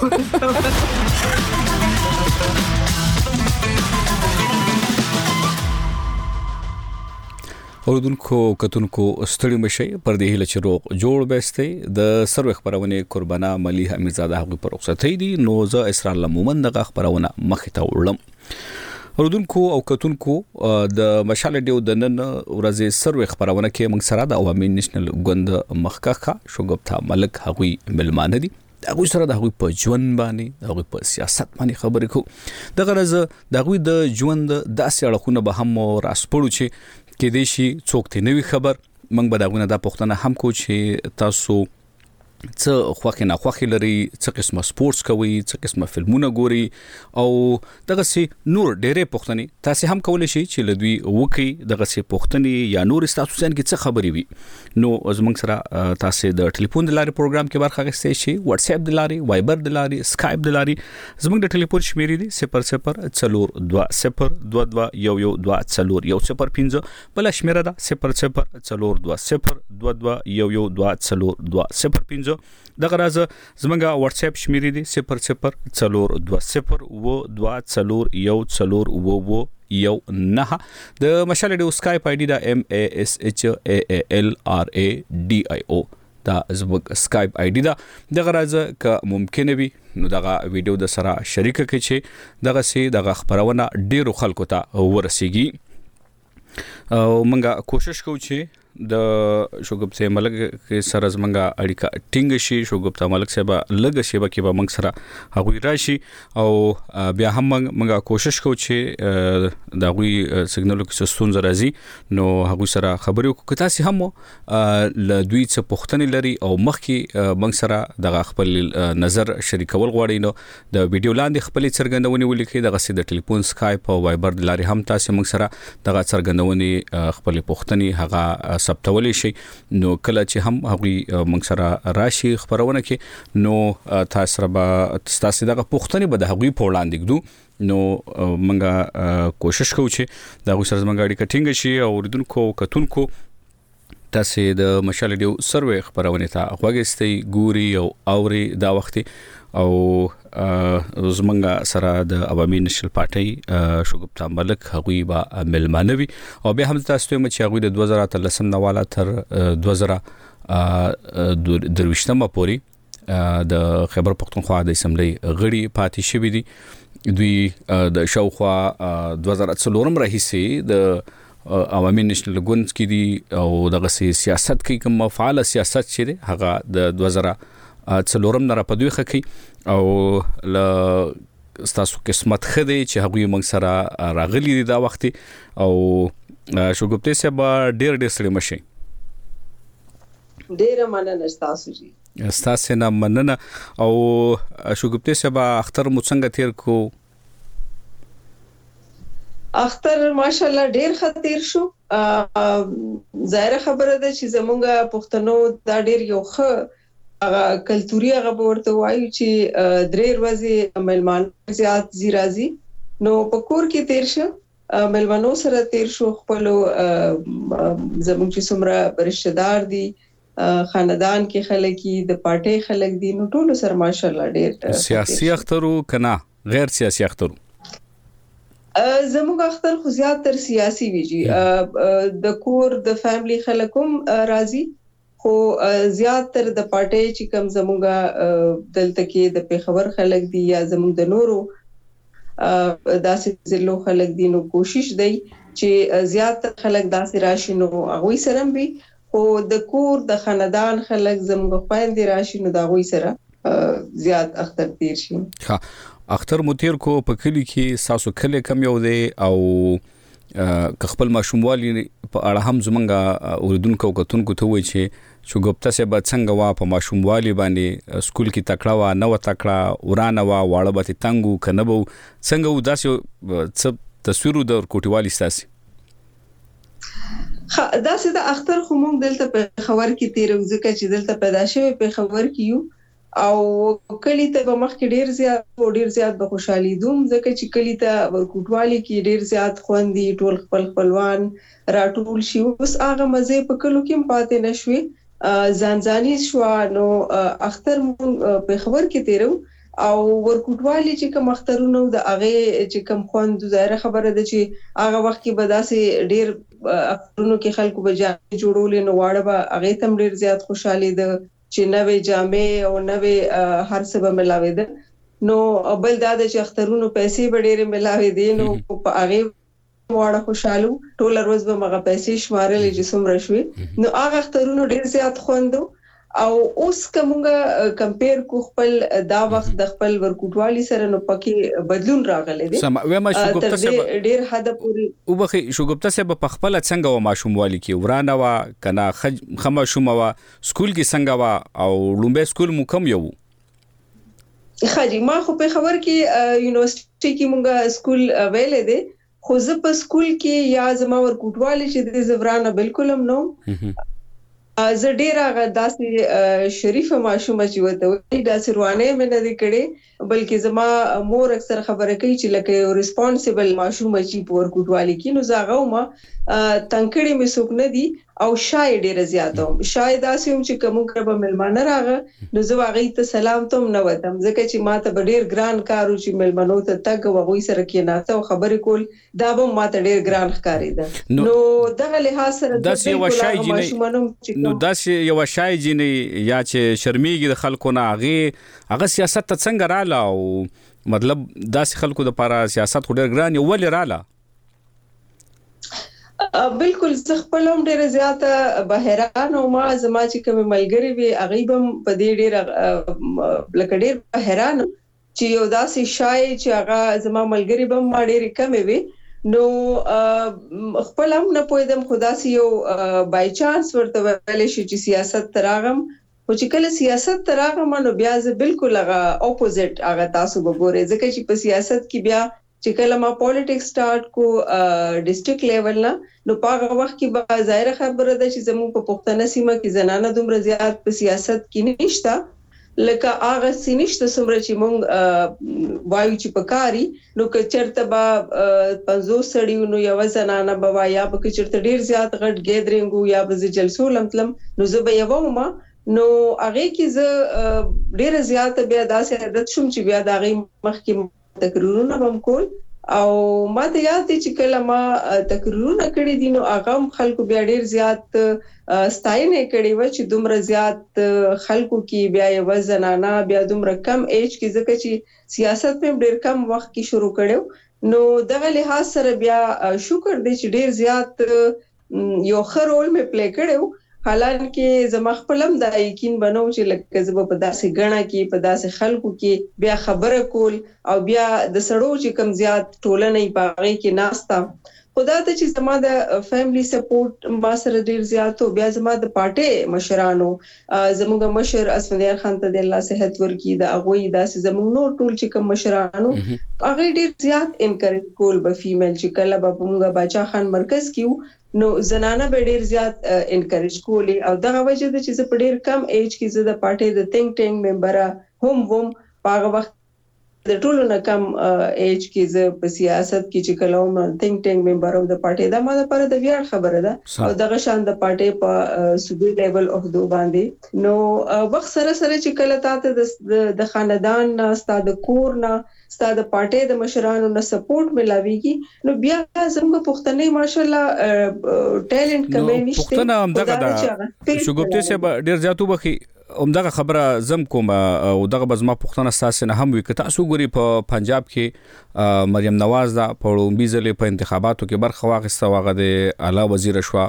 اوردونکو کتونکو ستړي مشي پر دې هله چې روغ جوړ بهسته د سروې خبرونه قربانا ملیحه امیرزاده هغه پر رخصتۍ دي نو زه اسرار لمومن دغه خبرونه مخې ته وړم. اوردونکو او کتونکو د مشال ډیو د نن ورځې سروې خبرونه کې موږ سره د عوامي نېشنل ګوند مخکخه شوګپتا ملک هغوی ملمانه دي. هغه سره د هغه په ژوند باندې هغه په سیاست باندې خبرې کو. د غرض د هغه د ژوند داسې اړخونه به هم راسپړو چې کې دې شي څوک ته نوې خبر موږ به داونه د پښتنه هم کو چې تاسو څه خوخه نه خوخه لري څه قسمه سپورتس کوي څه قسمه فلمونه ګوري او دغه سي نور ډېرې پښتني تاسو هم کولای شي چې لدوی وکي دغه سي پښتني یا نور تاسو څنګه کې څه خبري وي نو زموږ سره تاسو د ټلیفون د لارې پروګرام کې برخه اخیستئ شي واتس اپ د لارې وایبر د لارې سکایپ د لارې زموږ د ټلیفون شمیرې دي 00201124 بل شمیره ده 0020221124 دغه راز زمونږه واتس اپ شمیرې دي 0020401419 د مشال ډیو سکایپ آی ډی دا MASHAALRADIO دا زموږ سکایپ آی ډی دا دغه راز که ممکن وي نو دغه ویډیو د سره شریک کړئ چې دغه سي دغه خبرونه ډیرو خلکو ته ورسیږي او موږ کوشش کوو چې د شوګپتا ملک سره زمونږه اړیکه ټینګ شي شوګپتا ملک صاحب لږ شیبه کې به موږ سره هغوی راشي او بیا هم موږ کوشش کوو چې د هغوی سیګنال کې ستونزه راځي نو هغوی سره خبرې وکړو که تاسو هم له دوی څه پوښتنې لري او مخکې موږ سره دغه خپل نظر شریکول غواړئ نو د ویډیو لاندې خپلې څرګندونې ولیکئ دغه سي د ټلیفون سکایپ او وایبر د لارې هم تاسو موږ سره دغه څرګندونې خپلې پوښتنې هغه ثبتولې شي نو کله چې هم هغوی موږ سره راشي خبرونه کې نو تاسو به تاسو دغه پوښتنې به د هغوی په وړاندې ږدو نو موږ کوشش کوو چې د هغوی سره موږ اړیکه ټینګ شي او اوریدونکو کتونکو تاسو د مشال ډیو سروې خبرونه ته غوږی ګوري او اوري دا وخت او زمونږ سره د عوامي نېشنل پارټي شوګپتا ملک هغوی به ملمانوي او به هم تاسو ته چې هغوی د 2013 نواله تر 2023 پورې د خیبر پختونخوا د اسمبلی غړي پاتې شوی دي دوی د شاوخوا 2014 راهیسي د عوامي نېشنل ګوند کې دي او دغه سیاست کې کوم فعال سیاست چې هغه د 2014 نه را پدوي خکې او ل تاسو قسمت خدي چې هغوی موږ سره راغلي دي دا وخت او شوګپتا صاحب ډېر سړي مشي ډېر مننه تاسو نه مننه او شوګپتا صاحب اختر مو څنګه تیر کو اختر ماشاءالله ډېر خطیر شو ظاهر خبره ده چې زمونږه پښتنو دا ډېر یو ښه کلتوري هغه ورته وایي چې درې ورځې ملمان زیات زیرازي نو په کور کې تیر شو ملمنو سره تیر شو خپل زموږ چې څومره رشتہ دار دي خاندان کې خلک دي د پارټي خلک دي نو ټول سره ماشاءالله ډېر سیاسي اخترو کنا غیر سیاسي اخترو زموږ اختر خو زیات تر سیاسي ویږي د کور د فیملی خلکوم راضي خو زیات تر د پارټي چې کوم زموږ دلته کې د پیښور خلک دي یا زموږ د نورو داسې ضلعو خلک دي نو کوشش دی چې زیات خلک داسې راشي نو هغه سره به خو د کور د خاندان خلک زموږ خويندې راشي نو دا غوي سره زیات اختر تیر شي ها اختر متیر کو په کلی کې ساسو کله کم یو دی او خپل ماشوموالي په اړه هم زمونږ اوریدونکو کتونکو ته وایي چې شګوپتا صاحب څنګه وا په ماشوموالي باندې سکول کې تکړه وا نو تکړه ورانه وا واړه به تنګو کنه بو څنګه و داسې تصویر د کوټیوالي ستاسي دا سه د اختر خو مونږ دلته په خبر کې تیرو ځکه چې دلته پیدا شوی په خبر کې یو او کلی ته مخ کې ډیر زیات به خوشحالي دوم ځکه چې کلی ته ورکوټوالي کې ډیر زیات خوندي ټول خپلوان راټول شي اوس هغه مزه په کلو کې پاتې نشوي ځانځاني شو نو اختر په خبر کې تیرو او ورکوټوالي چې کوم اخترونو د هغه چې کوم خوند ظاهر خبره ده چې هغه وخت کې به داسې ډیر اخترونو کې خلکو به جوړول نو واړه به هغه تم ډیر زیات خوشحالي ده چې نوې جامې او نوې هر څه به ملاوي ده نو بل دا چې اخترونو پیسې به ډېر ملاوي دي نو په هغه واړه خوشاله ټول ورځ به مغه پیسې شمارلې چې څومره شوي نو هغه اخترونو ډېر زیات خوندو او اوس کومه کمپیر کو خپل دا وخت د خپل ورکوټوالي سره نو پکې بدلون راغلی دی سم وې ما شګوپتا صاحب ډېر حد پوري او بخي شګوپتا صاحب په خپل څنګه و ماشوموالي کې ورانه وا کنا خما شوم وا سکول کې څنګه وا او لومبه سکول مو کم یو خاجي ما خو په خبر کې یونیورسيټي کې مونږه سکول ویلې دي خو زه په سکول کې یا زما ورکوټوالي چې د زورانه بالکل هم نو زه ډیر هغه داسې شریفه ماشومه چې وته وي داسې روانه مې نه دي کړې بلکې زما مور اکثر خبره کوي چې لکه یو ریسپانسیبل ماشومه چې په ورکوټوالي کې نو زاغه ما تنکړې مې څوک نه دي او شاید ډیر زیاتوم شاید داسې هم چې کوم کربه ملمانه راغه نو زه واغې ته سلام ته نه وتم ځکه چې ما ته ډیر ګران کارو چې ملمنو ته تګ وغوي سره کې ناته او خبرې کول دا به ما ته ډیر ګران ښکارېده نو دغه لحاظ سره داسې یو شای جنې نو داسې یو شای جنې یا چې شرمېږي د خلکو نه هغه سیاست ته څنګه رااله او مطلب داسې خلکو د لپاره سیاست خو ډیر ګران یو ولې رااله بالکل زه خپل هم ډیره زیاته بهران او ما زما چې کوم ملګری وي هغه به په دې ډیره لکه ډیر بهران چې یو داسې شای چې هغه زما ملګری به ما ډیره کم وي نو خپل هم نه پوهیدم خدا سي یو بای چانس ورته ویل شي چې سیاست تراغم او چې کله سیاست تراغم نو بیا زه بالکل هغه اپوزیټ هغه تاسو وګورئ ځکه چې په سیاست کې بیا چې کله ما پالیټکس سٹارټ کو ډیسټریکټ لیول نه نو په هغه وخت کې به ظاهر خبره ده چې زموږ په پښتنه سیمه کې زنانه دومره زیات په سیاست کې نشته لکه هغه سینشته سمره چې مونږ وایو چې پکاري نو که چرته به 50 سړیو نو یو زنانه به وایا به چرته ډیر زیات غټ ګیدرینګ یا به جلسو لمتلم نو زه به یو ما نو هغه کې زه ډیر زیات بیا داسې عادت شوم چې بیا دا غي مخ کې تقریرونه هم کول او ما ته یاد دي چې کله ما تقریرونه کړی دي نو هغه خلکو بیا ډیر زیات ستاینه کړی و چې دومره زیات خلکو کې بیا یو زنانه بیا دومره کم ایج کې ځکه چې سیاست په ډیر کم وخت کې شروع کړو نو دغه لحاظ سره بیا شکر دی چې ډیر زیات یو ښه رول مې پلی کړو حالانکه زما خپلم دا یقین بنو چې لکه زما په داسې غنا کې په داسې خلکو کې بیا خبره کول او بیا د سړو چې کم زیات ټولنې پاغي کې ناستا خدا ته چې زما د فیملی سپورټ ما سره ډیر زیات او بیا زما د پارټي مشرانو زموږ مشر اسفندیار خان ته د الله صحت ورکړي دا غوي داسې زموږ نور ټول چې کم مشرانو هغه ډیر زیات انکریج کول به فیمیل چې کله به موږ باچا خان مرکز کیو نو زنانه به ډیر زیات انکریج کولی او دغه وجه د چې په ډیر کم ایج کې زه د پارټي د تھنک ټینک ممبر هم په وخت د ټولو نه کم ایج کې زه په سیاست کې چې کلوم تھنک ټینک ممبر او د پارټي د ماده پر د ویاړ خبره ده او دغه شان د پارټي په صوبې لیول عہدو باندې نو وخت سره سره چې کله تاسو د خاندان نه ستاسو د کور نه ستاسو د پارټي د مشرانو نه سپورټ ملاويږي نو بیا زموږ پښتنې ماشاءالله ټیلنت کمې نشته پښتنه هم دغه شګوپته سه ډیر زیاتو بخي همدغه خبره زم کوم او دغه بزما پښتنه اساس نه هم وي که تاسو ګوري په پنجاب کې مریم نواز دا په لومبي ځلې په انتخاباتو کې برخه واخیسته واغه د اعلی وزیر شو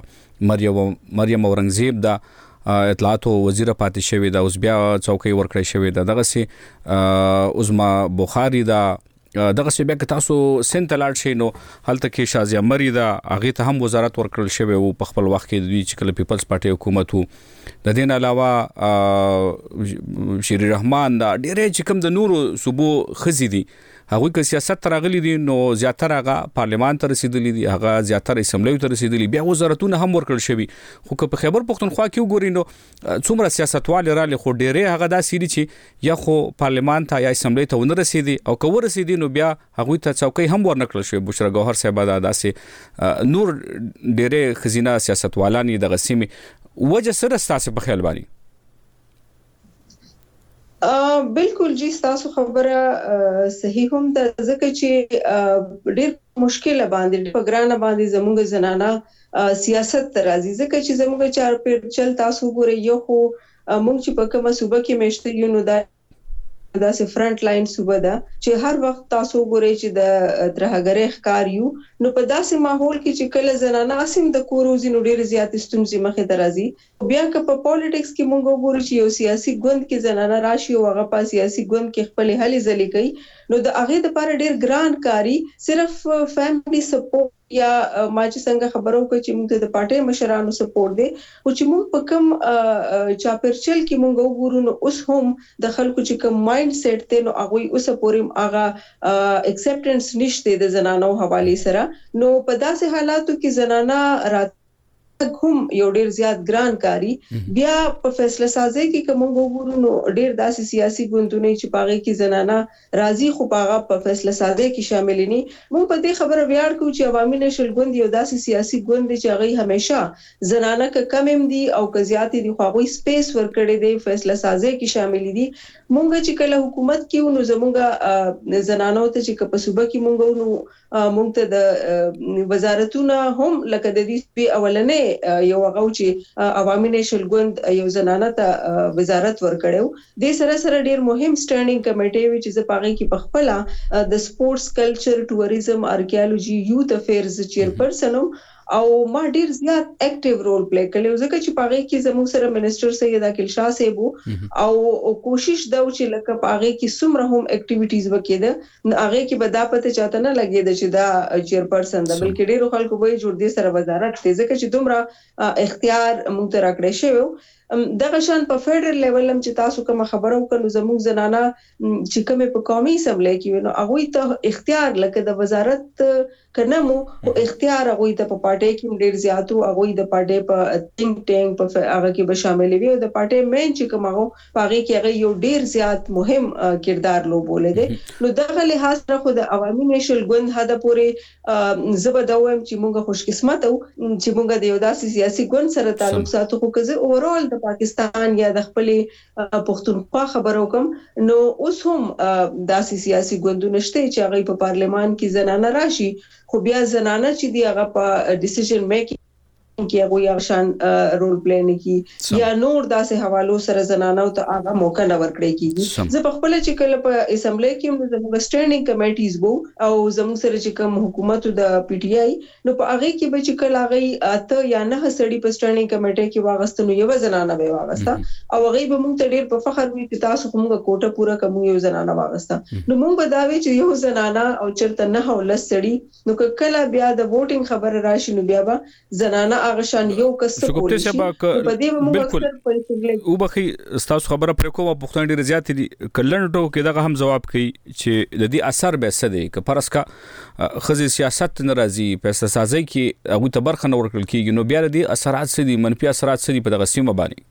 مریم اورنګزیب دا اطلاعات وزیر پاتې شوی دا اوس بیا څوکۍ ورکړی شوی دا دغه سي عظما بخاری دا دغه څه بیا تاسو سنتلاړ شي نو هلته کې شازیا مریدا هغه ته هم وزارت ورکړل شوی او په خپل وخت کې د چې کله پیپلز پارټي حکومت د دین علاوه شری رحمان دا ډېرې چې کوم د نورو صوبو خزيدي هغه که سیاست ترغلي دي نو زیاتره هغه پارلمان ته رسیدلی دي هغه زیاتره اسمبلی ته رسیدلی بیا وزارتونه هم ورکړل شوی خو که په خیبر پختونخوا کې وګورئ نو څومره سیاستوال را لې خو ډېرې هغه دا سړي چې یا خو پارلمان ته یا اسمبلی ته ونه رسیدي او که ورسیدي نو بیا هغه ته څوکۍ هم ورنکړل شوی بشرا ګوهر صاحب دا داسې نور ډېرې خزینه سیاستوالان د غسیمه وجه سره ستاسو په خیال باندې بالکل جی تاسو خبره صحیح هم ده ځکه چې ډېر مشکله باندې په ګرانه باندې زموږ زنانه سیاست راځي ځکه چې زموږ چار په چل تاسو ګورئ یو خو موږ چې په کومه صوبه کې مشته یو نو دا سه فرنٹ لاین صوبه ده چې هر وخت تاسو ګورئ چې د ترهګری ښکار یو نو په داسې ماحول کې چې کله زنانه اسیم د کوروزي نو ډېر زیات ستونزې مخې ته راځي بیا که په پالیټکس کې موږ وګورو چې یو سیاسي ګوند کې زنانه راشي او هغه په سیاسي ګوند کې خپل هلې ځلې کوي نو د هغه لپاره ډېر ګران کاری صرف فیملی سپورټ یا ما چې څنګه خبرو کوي چې موږ د پارټي مشرانو سپورټ دی او چې موږ په کوم چاپرچل کې موږ وګورو نو اوس هم د خلکو چې کوم مایند سیټ ته نو هغه اوس پورې هغه اکسپټنس نشته د زنانو حواله سره نو په داسې حالاتو کې زنانه رات هم یو ډیر زیات ګران کاری بیا په فیصله سازي کې کوم وګورو نو ډیر داسې سیاسي ګوندونه چې پاغه کې زنانه راضي خو پاغه په فیصله سازي کې شامل ني مونږ په دې خبره ویاړ کوو چې عوامي نشل ګوند یو داسې سیاسي ګوند چې هغه همیشه زنانه ک کم هم دي او ک زیات دي خو هغه سپیس ورکړي دي فیصله سازي کې شامل دي مونږ چې کله حکومت کې نو زمونږ زنانو ته چې په صوبه کې مونږ نو مونږ ته د وزارتونو هم لکه د دې اولنې یو هغه چې عوامي نشل ګوند یو زنانه ته وزارت ورکړو د سره سره ډیر مهم سټانډینګ کمیټي وی چې زپاغي کې پخپله د سپورتس کلچر ټوریزم آرکیالوجي یوث افیرز چیرپرسن او ما ډیر زیات اکټیو رول پلی کړو ځکه چې پاغه کې زموږ سره منسٹر سید عاقل شاه صاحب او کوشش دا چې لکه پاغه کې څومره هم اکټیویټیز وکړي هغه کې به دا پته چاته نه لګي چې دا چیرپرسن ده بلکې ډیرو خلکو به جوړ دي سره وزارت ته ځکه چې دومره اختیار موږ ته راکړی شوی دغه شان په فدرل لیول هم چې تاسو کوم خبرو کړو زموږ زنانه چې کومه په قومي اسمبلی کې نو هغه ته اختیار لکه د وزارت کنمو او اختیار هغه ته په پارټي کې ډیر زیاتو هغه د پارټي په ثینک ټینک په هغه کې به شامل وي او د پارټي مین چې کوم هغه پاره کې هغه یو ډیر زیات مهم کردار لوبول دي نو دغه لحاظ سره خو د عوامي نشل ګوند هدا پورې زبدوم چې موږ خوش قسمت او چې موږ د یو داسې سیاسي ګوند سره تعلق ساتو خو کزه اورال پاکستان یا د خپل پښتونخوا خبرو کوم نو اوس هم داسې سیاسي ګوندونه شته چې هغه په پارلمان کې زنانه راشي خو بیا زنانه چې دی هغه په ډیسیژن میکینګ کې هغه یو شان رول پلی نه کی یا نور داسې حوالو سره زنانه او ته هغه موقع نه ورکړي کیږي زه په خپل چې کله په اسمبلی کې زموږ سټانډینګ کمیټیز وو او زموږ سره چې کوم حکومت د پی ټی آی نو په هغه کې به چې کله هغه اته یا نه سړي په سټانډینګ کمیټي کې واغستنو یو زنانه به واغستا او هغه به موږ ته ډیر په فخر وي چې تاسو کومه کوټه پورا کوم یو زنانه واغستا نو موږ به دا وی چې یو زنانه او چرته نه هولس سړي نو کله بیا د ووټینګ خبر راشي نو بیا به زنانه غشان یو کس کولی شي په دې بالکل او بخي تاسو خبره پر کومه پښتون ډیر زیات دي کلنټو کې دغه هم جواب کوي چې د دې اثر به څه دی که پرسکا خزي سیاست ناراضي پیسې سازي کې هغه ته برخه نور کړل کیږي نو بیا د اثرات څه دي منفي اثرات څه دي په دغه سیمه باندې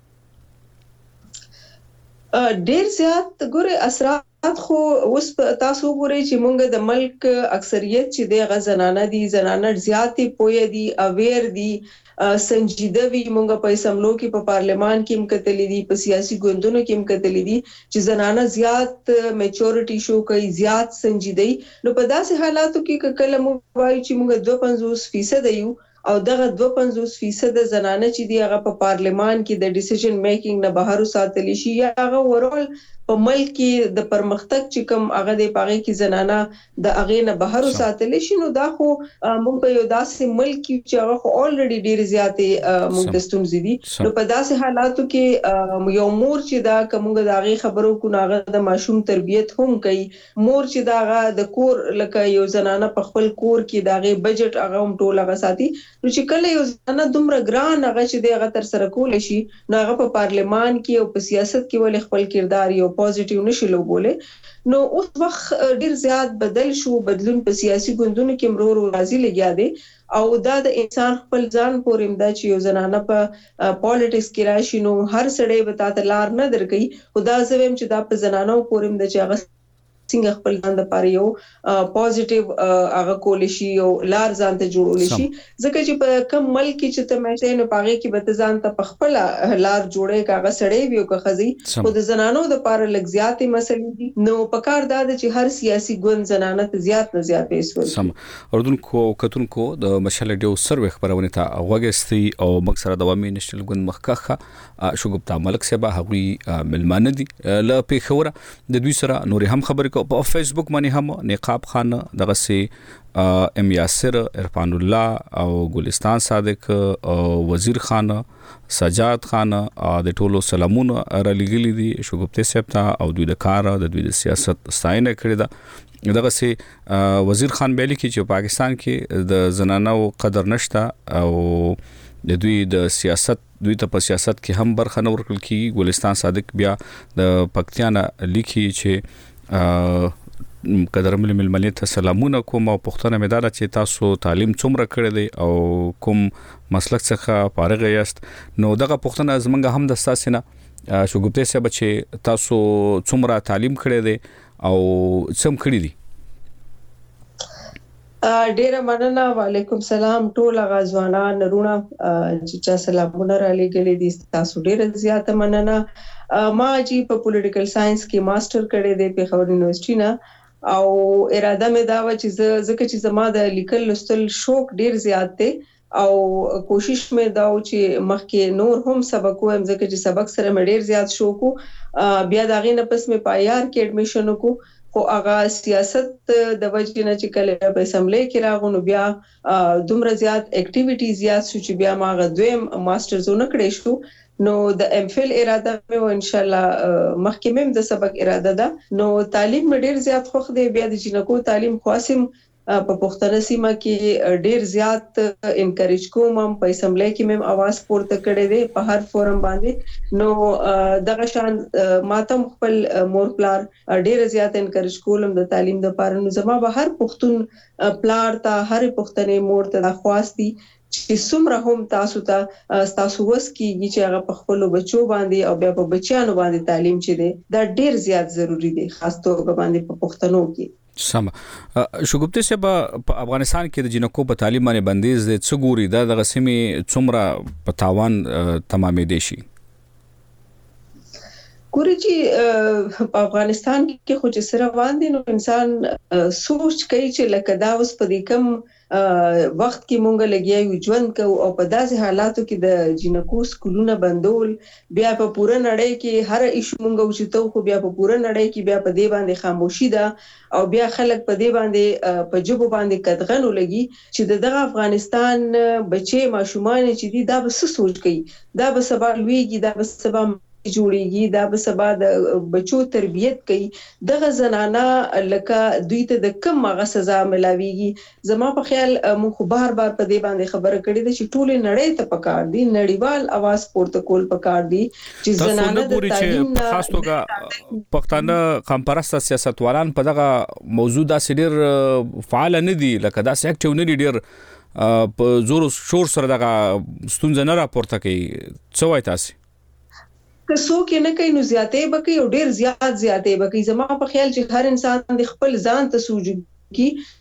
ډیر زیات ګوره اثرات خو اوس تاسو ګورئ چې مونږ د ملک اکثریت چې د غزنانه دي زنانه زیات پوهه دي اویر دي سنجیده وی مونږ په اسمبلو کې په پارلمان کې مکتلې دي په سیاسي ګوندونو کې مکتلې دي چې زنانه زیات میچورټي شو کوي زیات سنجیده نو په داسې حالاتو کې کله مونږ وایو چې مونږ 25% یو او دغه 25% زنانه چې دی هغه په پارلمان کې د ډیسیژن میکینګ نه بهر ساتل شي یا هغه ورول په ملک کې د پرمختګ چې کوم هغه د پاغه کې زنانه د اغه نه بهر ساتل شي نو دا خو موږ په یو داسې ملک کې چې هغه خو الریډي ډیر زیاتې موږ د ستونزې دي نو په داسې حالاتو کې یو مور چې دا کومه د اغه خبرو کو ناغه د ماشوم تربيت هم کوي مور چې دا د کور لکه یو زنانه په خپل کور کې داغه بجټ هغه هم ټول هغه ساتي نو چې کله یو زنانه دومره ګران هغه چې دغه تر سره کول شي نو هغه په پارلمان کې او په سیاست کې ول خپل کردار یو پوزټیو نشي لوبوله نو اوس وخت ډیر زیات بدل شو بدلون په سیاسي ګوندونو کې مرور راځي لګیا دي او دا د انسان خپل ځان پورې امدا چې یو زنانه په پالیټکس کې راشي نو هر سړی به تاسو لار نه درکې خدا زویم چې دا په زنانو پورې امدا چې هغه څنګه خپل ځان د پاره یو پوزټیو هغه کول شي او لار ځان ته جوړول شي ځکه چې په کم ملک کې چې ته مېته نه پاږي کې به ځان ته خپل لار جوړې کاغه سړی ویو که خزي خو د زنانو د پاره لږ زیاتې مسلې دي نو پکار دا چې هر سیاسي ګوند زنانه ته زیات نه زیات پیسې سم اردوونکو کتونکو د مشال ډیو سروې خبرونه ته وګستي او مکسره د وامي نشل ګوند مخکخه شګوبتا ملک سبا هغوی ملمانه دي ل پیښوره د دوی سره نور هم خبرې په فیسبوک باندې هم نقاب خان دغه سي ام یاسر عرفان الله او ګلستان صادق او وزیر خان سجاد خان د ټولو سلامونه را لګلی دي شګوبته سپتا او دوی د کار د دوی د سیاست ستاینه کړی دا دغه سي وزیر خان بیلی کې چې پاکستان کې د زنانو قدر نشته او د دوی د سیاست دوی ته په سیاست کې هم برخه نه ورکړل کی ګلستان صادق بیا د پکتیانا لیکي چې قدر ملي ته سلامونه کوم او پښتنه مدار چې تاسو تعلیم څومره کړی دی او کوم مسلک څخه فارغ یاست نو دغه پښتنه زمنګ هم د تاسو نه شګوبته سه بچي تاسو څومره تعلیم کړی دی او څوم کړی دی ډیره مننه وعلیکم سلام ټول غازوانان نرونه چې چا سلامونه را لګلې دي تاسو ډیره زیاته مننه ما چې په پولیټیکل ساينس کې ماستر کړی دی په خبر یونیورسيټي نه او اراده مې دا و چې زکه چې زما د لیکل لوستل شوق ډیر زیات دی او کوشش مې دا و چې مخکې نور هم سبق وایم ځکه چې سبق سره مې ډیر زیات شوق بیا دا غي نه پس مې پایار کې اډمیشن وکړ خو هغه سیاست د وجې نه چې کله په اسمبلی کې راغونو بیا دومره زیات اکټیویټیز زیات شو چې بیا ما غوډم ماستر زونه کړی شو نو د ام فل اراده مې ان شاء الله مخکې مې د سبق اراده ده نو تعلیم مې ډیر زیات خوښ دی بیا د جنکو تعلیم خاصم په پښتنه سیمه کې ډیر زیات انکریج کوم په اسمبلی کې مې आवाज پورته کړی دی په هر فورم باندې نو دغه شان ماتم خپل مور پلار ډیر زیات انکریج کولم د تعلیم د لپاره نو زما به هر پښتون پلار ته هر پښتنې مور ته خواستي چې څومره هم تاسو ته تاسو وس کیږي چې هغه په خپل بچو باندې او بیا په بچیانو باندې تعلیم چي دي دا ډیر زیات ضروری دی خاص توګه باندې په پښتنو کې سم شګوبته سبا په افغانستان کې د جنکو په تعلیم باندې بندیز د څګوري د غسمې څومره په تاوان تمامې دي شي ګوري چې په افغانستان کې خو چې سره باندې نو انسان سوچ کوي چې لکه دا اوس په دې کم وخت کې مونږ لګیایو ژوند کوو او په داسې حالاتو کې د جنکو سکولونه بندول بیا په پوره نړۍ کې هر ایشو مونږ وچتو خو بیا په پوره نړۍ کې بیا په دې باندې خاموشي ده او بیا خلک په دې باندې په جوب باندې قدغن ولګي چې دغه افغانستان بچي ماشومان چې دي دا به څه سوچ کوي دا به سبا لویږي دا به سبا جوړیږي دا به سبا د بچو تربيت کوي دغه زنانه لکه دوی ته د کم هغه سزا ملاويږي زما په خیال مخ بار په دې باندې خبره کړې ده چې ټول نړۍ ته پکار دي نړیوال आवाज پورته کول پکار دي چې زنانه د تعلیم خاص توګه پښتانه قومپرست سیاستوالان په دغه موضوع دا سډیر فعال نه دي لکه دا اکټیو نه دي ډیر په زور شور سره دغه ستونزه نه راپورته کوي څه وایي تاسو که څوک نه کوي نو زیاتې بکی او ډیر زیاتې بکی زما په خیال چې هر انسان د خپل ځان ته سوچ کی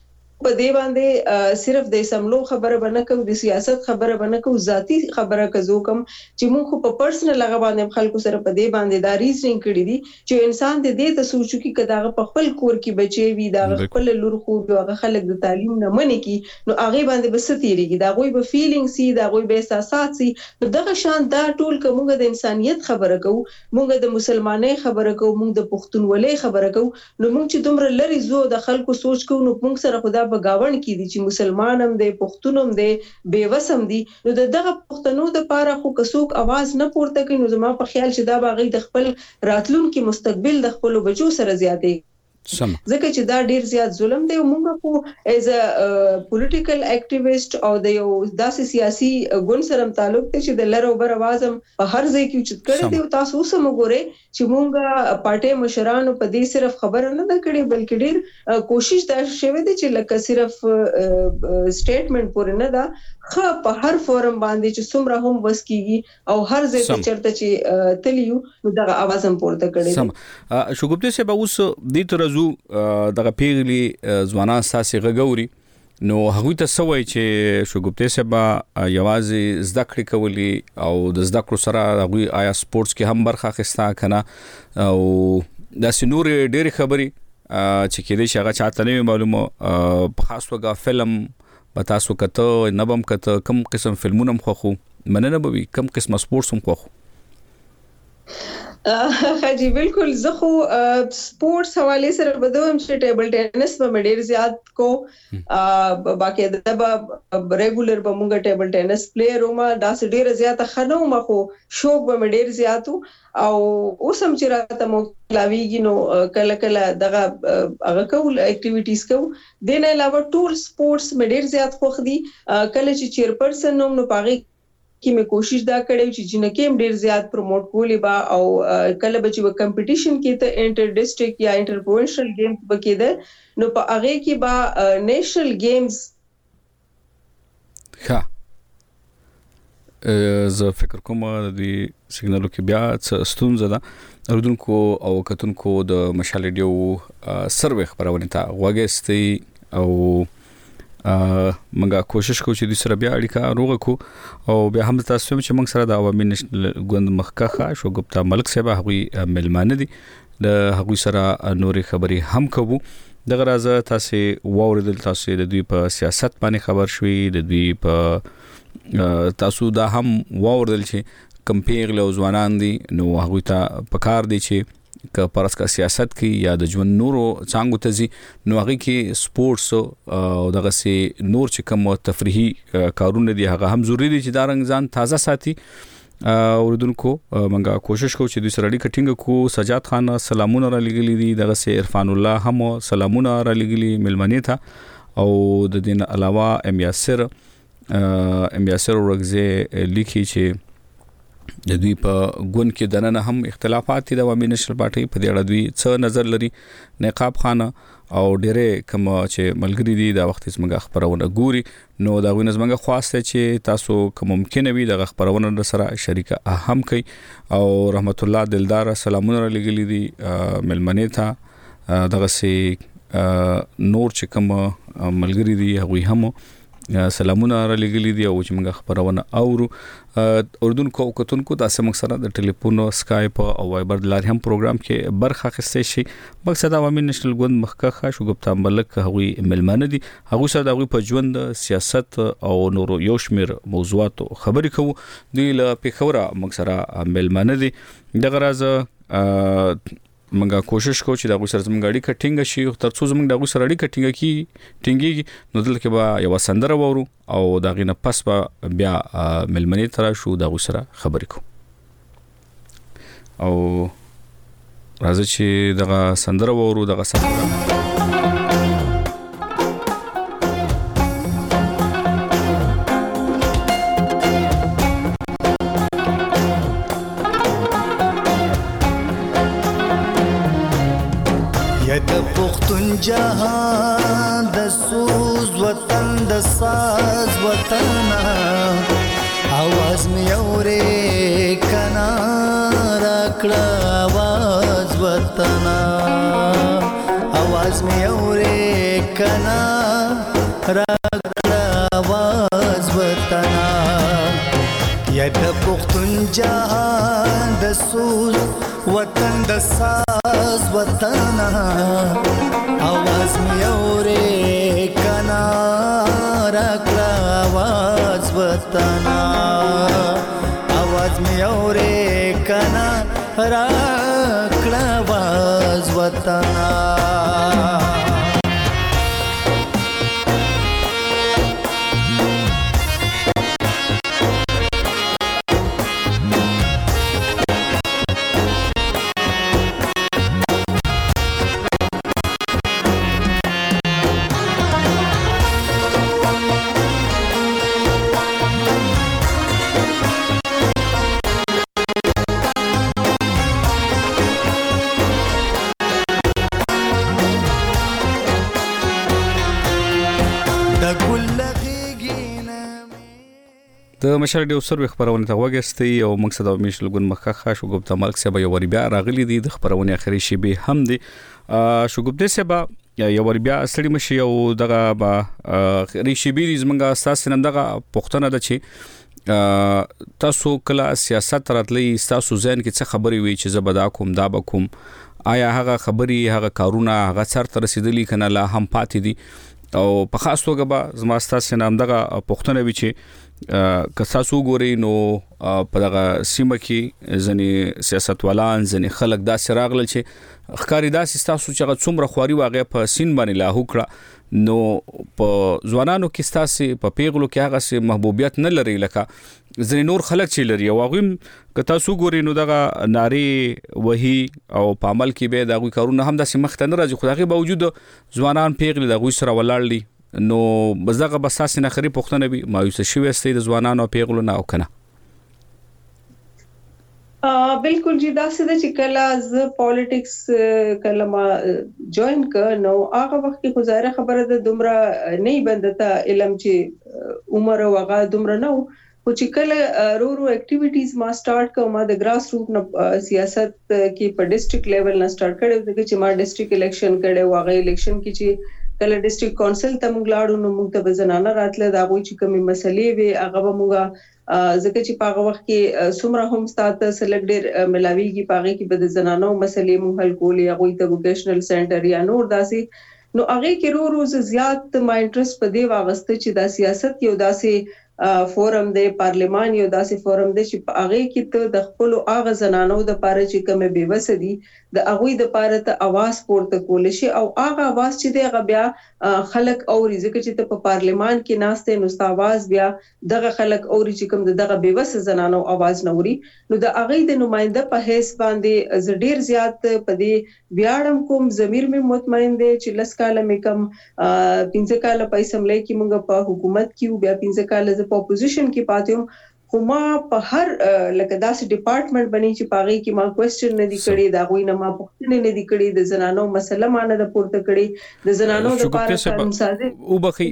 په دې باندې صرف د سملو خبره بنه کو د سیاست خبره بنه کو ذاتی خبره کزو کم چې موږ په پرسنل لغه باندې خلکو سره په دې باندې دا ریزنینګ کړی دي چې انسان دې ته سوچو کې کداغه په خپل کور کې بچي وي دا خپل لور خو دغه خلک د تعلیم نه منې کی نو هغه باندې بس تیریږي دا غوي به فیلینګ سي دا غوي به احساسات سي دغه شان دا ټول کومه د انسانيت خبره کو موږ د مسلمانۍ خبره کو موږ د پښتونولۍ خبره کو نو موږ چې دومره لري زو د خلکو سوچ کو نو موږ سره خدا بغاون کی دي چې مسلمان هم دي پښتون هم دي بیوسم دي نو دغه پښتنو د پاره خو کڅوک आवाज نه پورته کوي نو زما په خیال چې دا باغی د خپل راتلونکو مستقبل د خپل بچو سره زیاتې ځکه چې دا ډیر زیات ظلم دی او موږ خو ایز ا پولیټیکل اکټیویسټ او د یو داسې سیاسي ګوند سره تعلق ته چې د لر او بر आवाज هم په هر ځای کې چت کړی دی او تاسو سم وګورئ چې موږ پارټي مشرانو په دې صرف خبره نه کړې بلکې ډیر کوشش دا شوه دی چې لکه صرف سټیټمنټ پورې نه دا خو په هر فورم باندې چې څومره هم وس کیږي او هر ځای ته چرته چې تلیو نو دغه आवाज هم پورته کړي سم شګوبته سه به اوس د ترزو دغه پیغلی ځوانان ساسي غګوري نو هغه ته سوي چې شګوبته سه به یوازې زده کړې کولی او د زده کړو سره هغه آیا سپورتس کې هم برخه اخیستا کنه او د سنور ډېر خبري چې کېدې چې هغه چاته نه معلومه په خاص توګه فلم بتاسو کته نبم کته کم قسم فلمونه مخخو مننه به کم قسم سپورتس هم خوخو خاجي بالکل زه خو سپورتس حواله سره بدوم چې ټیبل ټینس په ډیر زیات کو باقي د ریګولر به مونږ ټیبل ټینس پلیئر ومه دا ډیر زیات خنو مخو شوق به ډیر زیاتو او اوسم چې راته مو لاویږي نو کله کله دغه هغه کول اکټیویټیز کو د نه علاوه ټول سپورتس مې ډیر زیات خوښ دي کله چې چیرپرسن نو پاغي کې مې کوشش دا کړې چې جنکه ډیر زیات پروموټ کولې با او کله به چې کمپټیشن کې ته انټر ډیسټریکټ یا انټر پروینشل گیم بکیده نو په هغه کې با نیشنل گیمز ښه زه فکر کوم د سیګنالو کې بیا ستونزه ده اردوونکو او کتونکو د مشال ریډیو سروې خبرونه ته وګستي او منګه کوشش کوو چې د سره بیا اړیکه روغه کو او بیا هم تاسو چې موږ سره د عوامي نېشنل ګوند مخکخه شوګپتا ملک صاحب هغه ملمانه دي د هغه سره نوري خبري هم کوو دغه راځه تاسو ووردل تاسو د دوی په سیاست باندې خبر شوي د دوی په تاسو دا هم ووردل چې کمپیر له ځوانان دي نو هغه ته پکار دي چې که پرس کا سیاست کې یا د ژوند نورو څنګه تزي نو هغه کې سپورتس او دغه سي نور چې کوم تفریحي کارونه دي هغه هم ضروری دي چې دا رنګ ځان تازه ساتي اوردونکو منګه کوشش کوو چې د سره اړیکه ټینګ کو سجاد خان سلامونه را لګلی دي دغه سي عرفان الله هم سلامونه را لګلی ملمنه ته او د دین علاوه ام یاسر ورغزه لیکي چې د دوی په ګوند کې دنه هم اختلافات دي د عوامي نېشنل پارټي په دې اړه دوی څه نظر لري نقاب خانه او ډېرې کوم چې ملګری دي دا وخت زموږ خبرونه ګوري نو دا غوښنه زموږ خواسته چې تاسو کوم ممکن وي د خبرونه سره شریک اهم کوي او رحمت الله دلدار سلامونه لګلې دي ملمنه ته دغه سي نور چې کوم ملګری دي هغه هم سلامونه را لګلې دي او چې موږ خبرونه اورو اردوونکو او کتونکو تاسو موږ سره د ټلیفون سکایپ او وایبر لاري هم پروګرام کې برخه اخیستئ شي مقصد عوامي نېشنل ګوند مخکخه شوګپتا ملک هغه ملمانه دي هغه سره هغه په ژوند سیاست او نورو یو شمیر موضوعات خبرې کوو دی له پیښوره موږ سره ملمانه دي دغه راز منګه کوشش کوو چې دا غوسر زموږ اړیکه ټینګ شي ترڅو زموږ د غوسر اړیکه ټینګي نو دلته به یو سندره وورو او دا غینه پس به بیا ملمنې تر شو د غوسر خبرې کو او راځي چې دغه سندره وورو دغه سندره جهان د سوز وطن د ساز وطن आवाज می اورې کنا راکړه आवाज وطن आवाज में औरे कना रागड़ा आवाज वतना या द पुख्तन जहान द सूज वतन द साज वतना आवाज में औरे कना रागड़ा आवाज वतना आवाज में औरे कना रागड़ा आवाज वतना د مشال ډیو سروي خبرونه ته وګستي او مقصد او مشل ګون مخخه شوګوب ته ملک سبا یو ور بیا راغلي دي د خبرونه اخري شی به هم دي شوګوب دې سبا یو ور بیا اصلي مشي او دغه با اخري شی به زمنګ اساس نن دغه پښتنه د چی تاسو کله سیاست راتلی تاسو ځین کې څه خبري وي چې زبدا کوم دا بکوم آیا هغه خبري هغه کارونه هغه سر تر رسیدلی کنه لا هم پاتې دي او په خاص توګه به زما تاسو نام دغه پښتنه وي چې که تاسو ګورئ نو په دغه سیمه کې ځنې سیاستوالان ځنې خلک داسې راغلل چې ښکاري داسې تاسو چې هغه څومره خواري واقع په سین باندې لاهو کړه نو په ځوانانو کې تاسو په پیغلو کې هغه سي محبوبیت نه لري لکه ځنې نور خلک چې لري او هغه که تاسو ګورئ نو دغه ناری وਹੀ او په عمل کې به دغه کارونه هم داسې مخته نه راځي خو دغه باوجود ځوانان پیغلي دغه سره ولاړ دي نو بزغه بساس نه خري پښتنه به مایوس شوي استي د ځوانانو پیغلو نه او کنه بالکل جی دا څه چې کله ز پالیټکس کله ما جوائن ک نو هغه وخت کې گزاره خبره د دومره نه بندته علم چې عمر وغه دومره نو خو چې کله رو اکټیویټیز ما سٹارټ کوم ما د ګراس روټ نه سیاست کې په ډیسټریکټ لیول نه سٹارټ کړو چې ما ډیسټریکټ الیکشن کړو هغه الیکشن کې چې کله ډیسټریکټ کونسل ته موږ لاړو نو موږ ته بزنانه راتله دا غوي چې کومې مسلې وي هغه موږ ځکه چې په هغه وخت کې سمره هم ستاسو سلیکټ ډیر ملاویږي پاغه کې بد زنانو مسلې موږ حل کولې هغه ته ووکیشنل سنټر یا نور داسې نو هغه کې روز زیات ما انټرست په دی واغسته چې دا سیاست یو داسې فورم دی پارلیمان یو داسې فورم دی چې هغه کې ته د خپل اغه زنانو د پاره چې کومه بیوسه دي د اغوی د پاره ته आवाज پورته کول شي او اغه आवाज چې دی هغه بیا خلک او ځکه چې ته په پارلیمان کې ناشته نو ست आवाज بیا دغه خلک او چې کوم دغه بیوسه زنانو आवाज نوري نو د اغه د نماینده په هیڅ باندې ډیر زیات په دې بیاړم کوم ضمیر مې مطمئن دی چې لسکاله مې کم 15 کاله په اسمبلی کې موږ په حکومت کې بیا 15 کاله په اپوزیشن کې پاتې خو ما په هر لکه داسې ډپارټمنټ بنی چې پاغي کې ما کوېسچن نه دی کړی دا غوي نه ما پوښتنه نه دی کړی د زنانو مسله مانه د پورته کړی د زنانو د پاره قانون سازي او بخي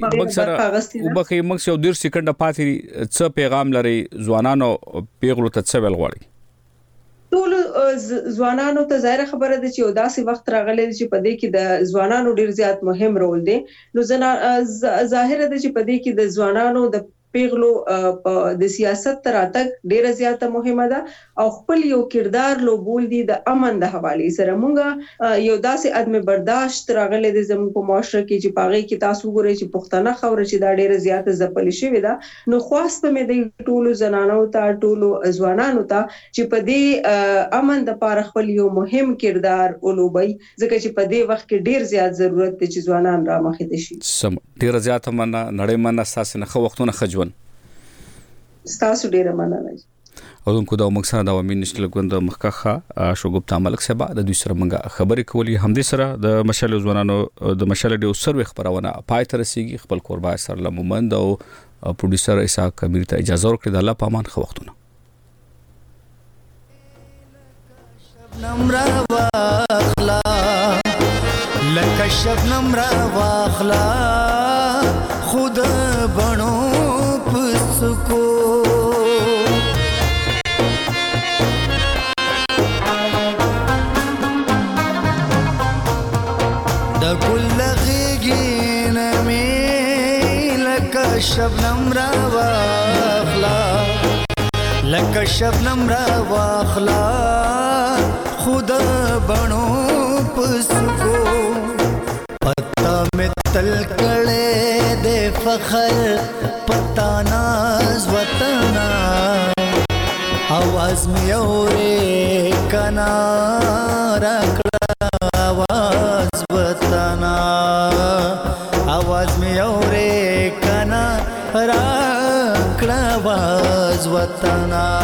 مکس یو ډیر سکند پاتې څه پیغام لري ځوانانو پیغلو ته څه ویل غواړي ټول ځوانانو ته ظاهر خبره ده چې داسې وخت راغلی چې په دې کې د ځوانانو ډیر زیات مهم رول دی نو ظاهر ده چې په دې کې د ځوانانو د پیغلو د سیاست تر اتک ډیره زیاته مهمه ده او خپل یو کردار لو بول دي د امن د حواله سره مونږه یو داسې عدم برداشت راغلي د زموږ په معاشره کې چې پاغي کې تاسو ګورئ چې پښتنه خبره چې دا ډیره زیاته ځپل شوې ده نو خواسته مې د ټولو زنانو ته ټولو ځوانانو ته چې په دې امن د پاره خپل یو مهم کردار ولوبي ځکه چې په دې وخت کې ډیر زیات ضرورت دی چې ځوانان را مخې ته شي سم ډیر زیاته مننه نړۍ مننه اساس نه خو وختونه خجون ستاسو ډیره مننه او دغه د مقصد د امین نشل غوند مخکخه شوګوب ملک صاحب د دوی سره منګه خبرې کولې همدې سره د مشال ځوانانو د مشال ډیو سروي خبرونه پای تر رسیدي خپل قربای سره لمومند او پروډوسر اسحاق کبیر ته اجازه ورکړه د الله پامان خو وختونه نمرا واخلا لکه شبنم را واخلا خود بڼو پسکو د لغیږي نمې لکه شبنم را واخلا لکه شبنم را واخلا خود بڼو پسکو پتا می تل کړه د فخر پتا ناز وطنا आवाज में औरे कना रखड़ा आवाज बताना आवाज में औरे कना रखड़ा आवाज बताना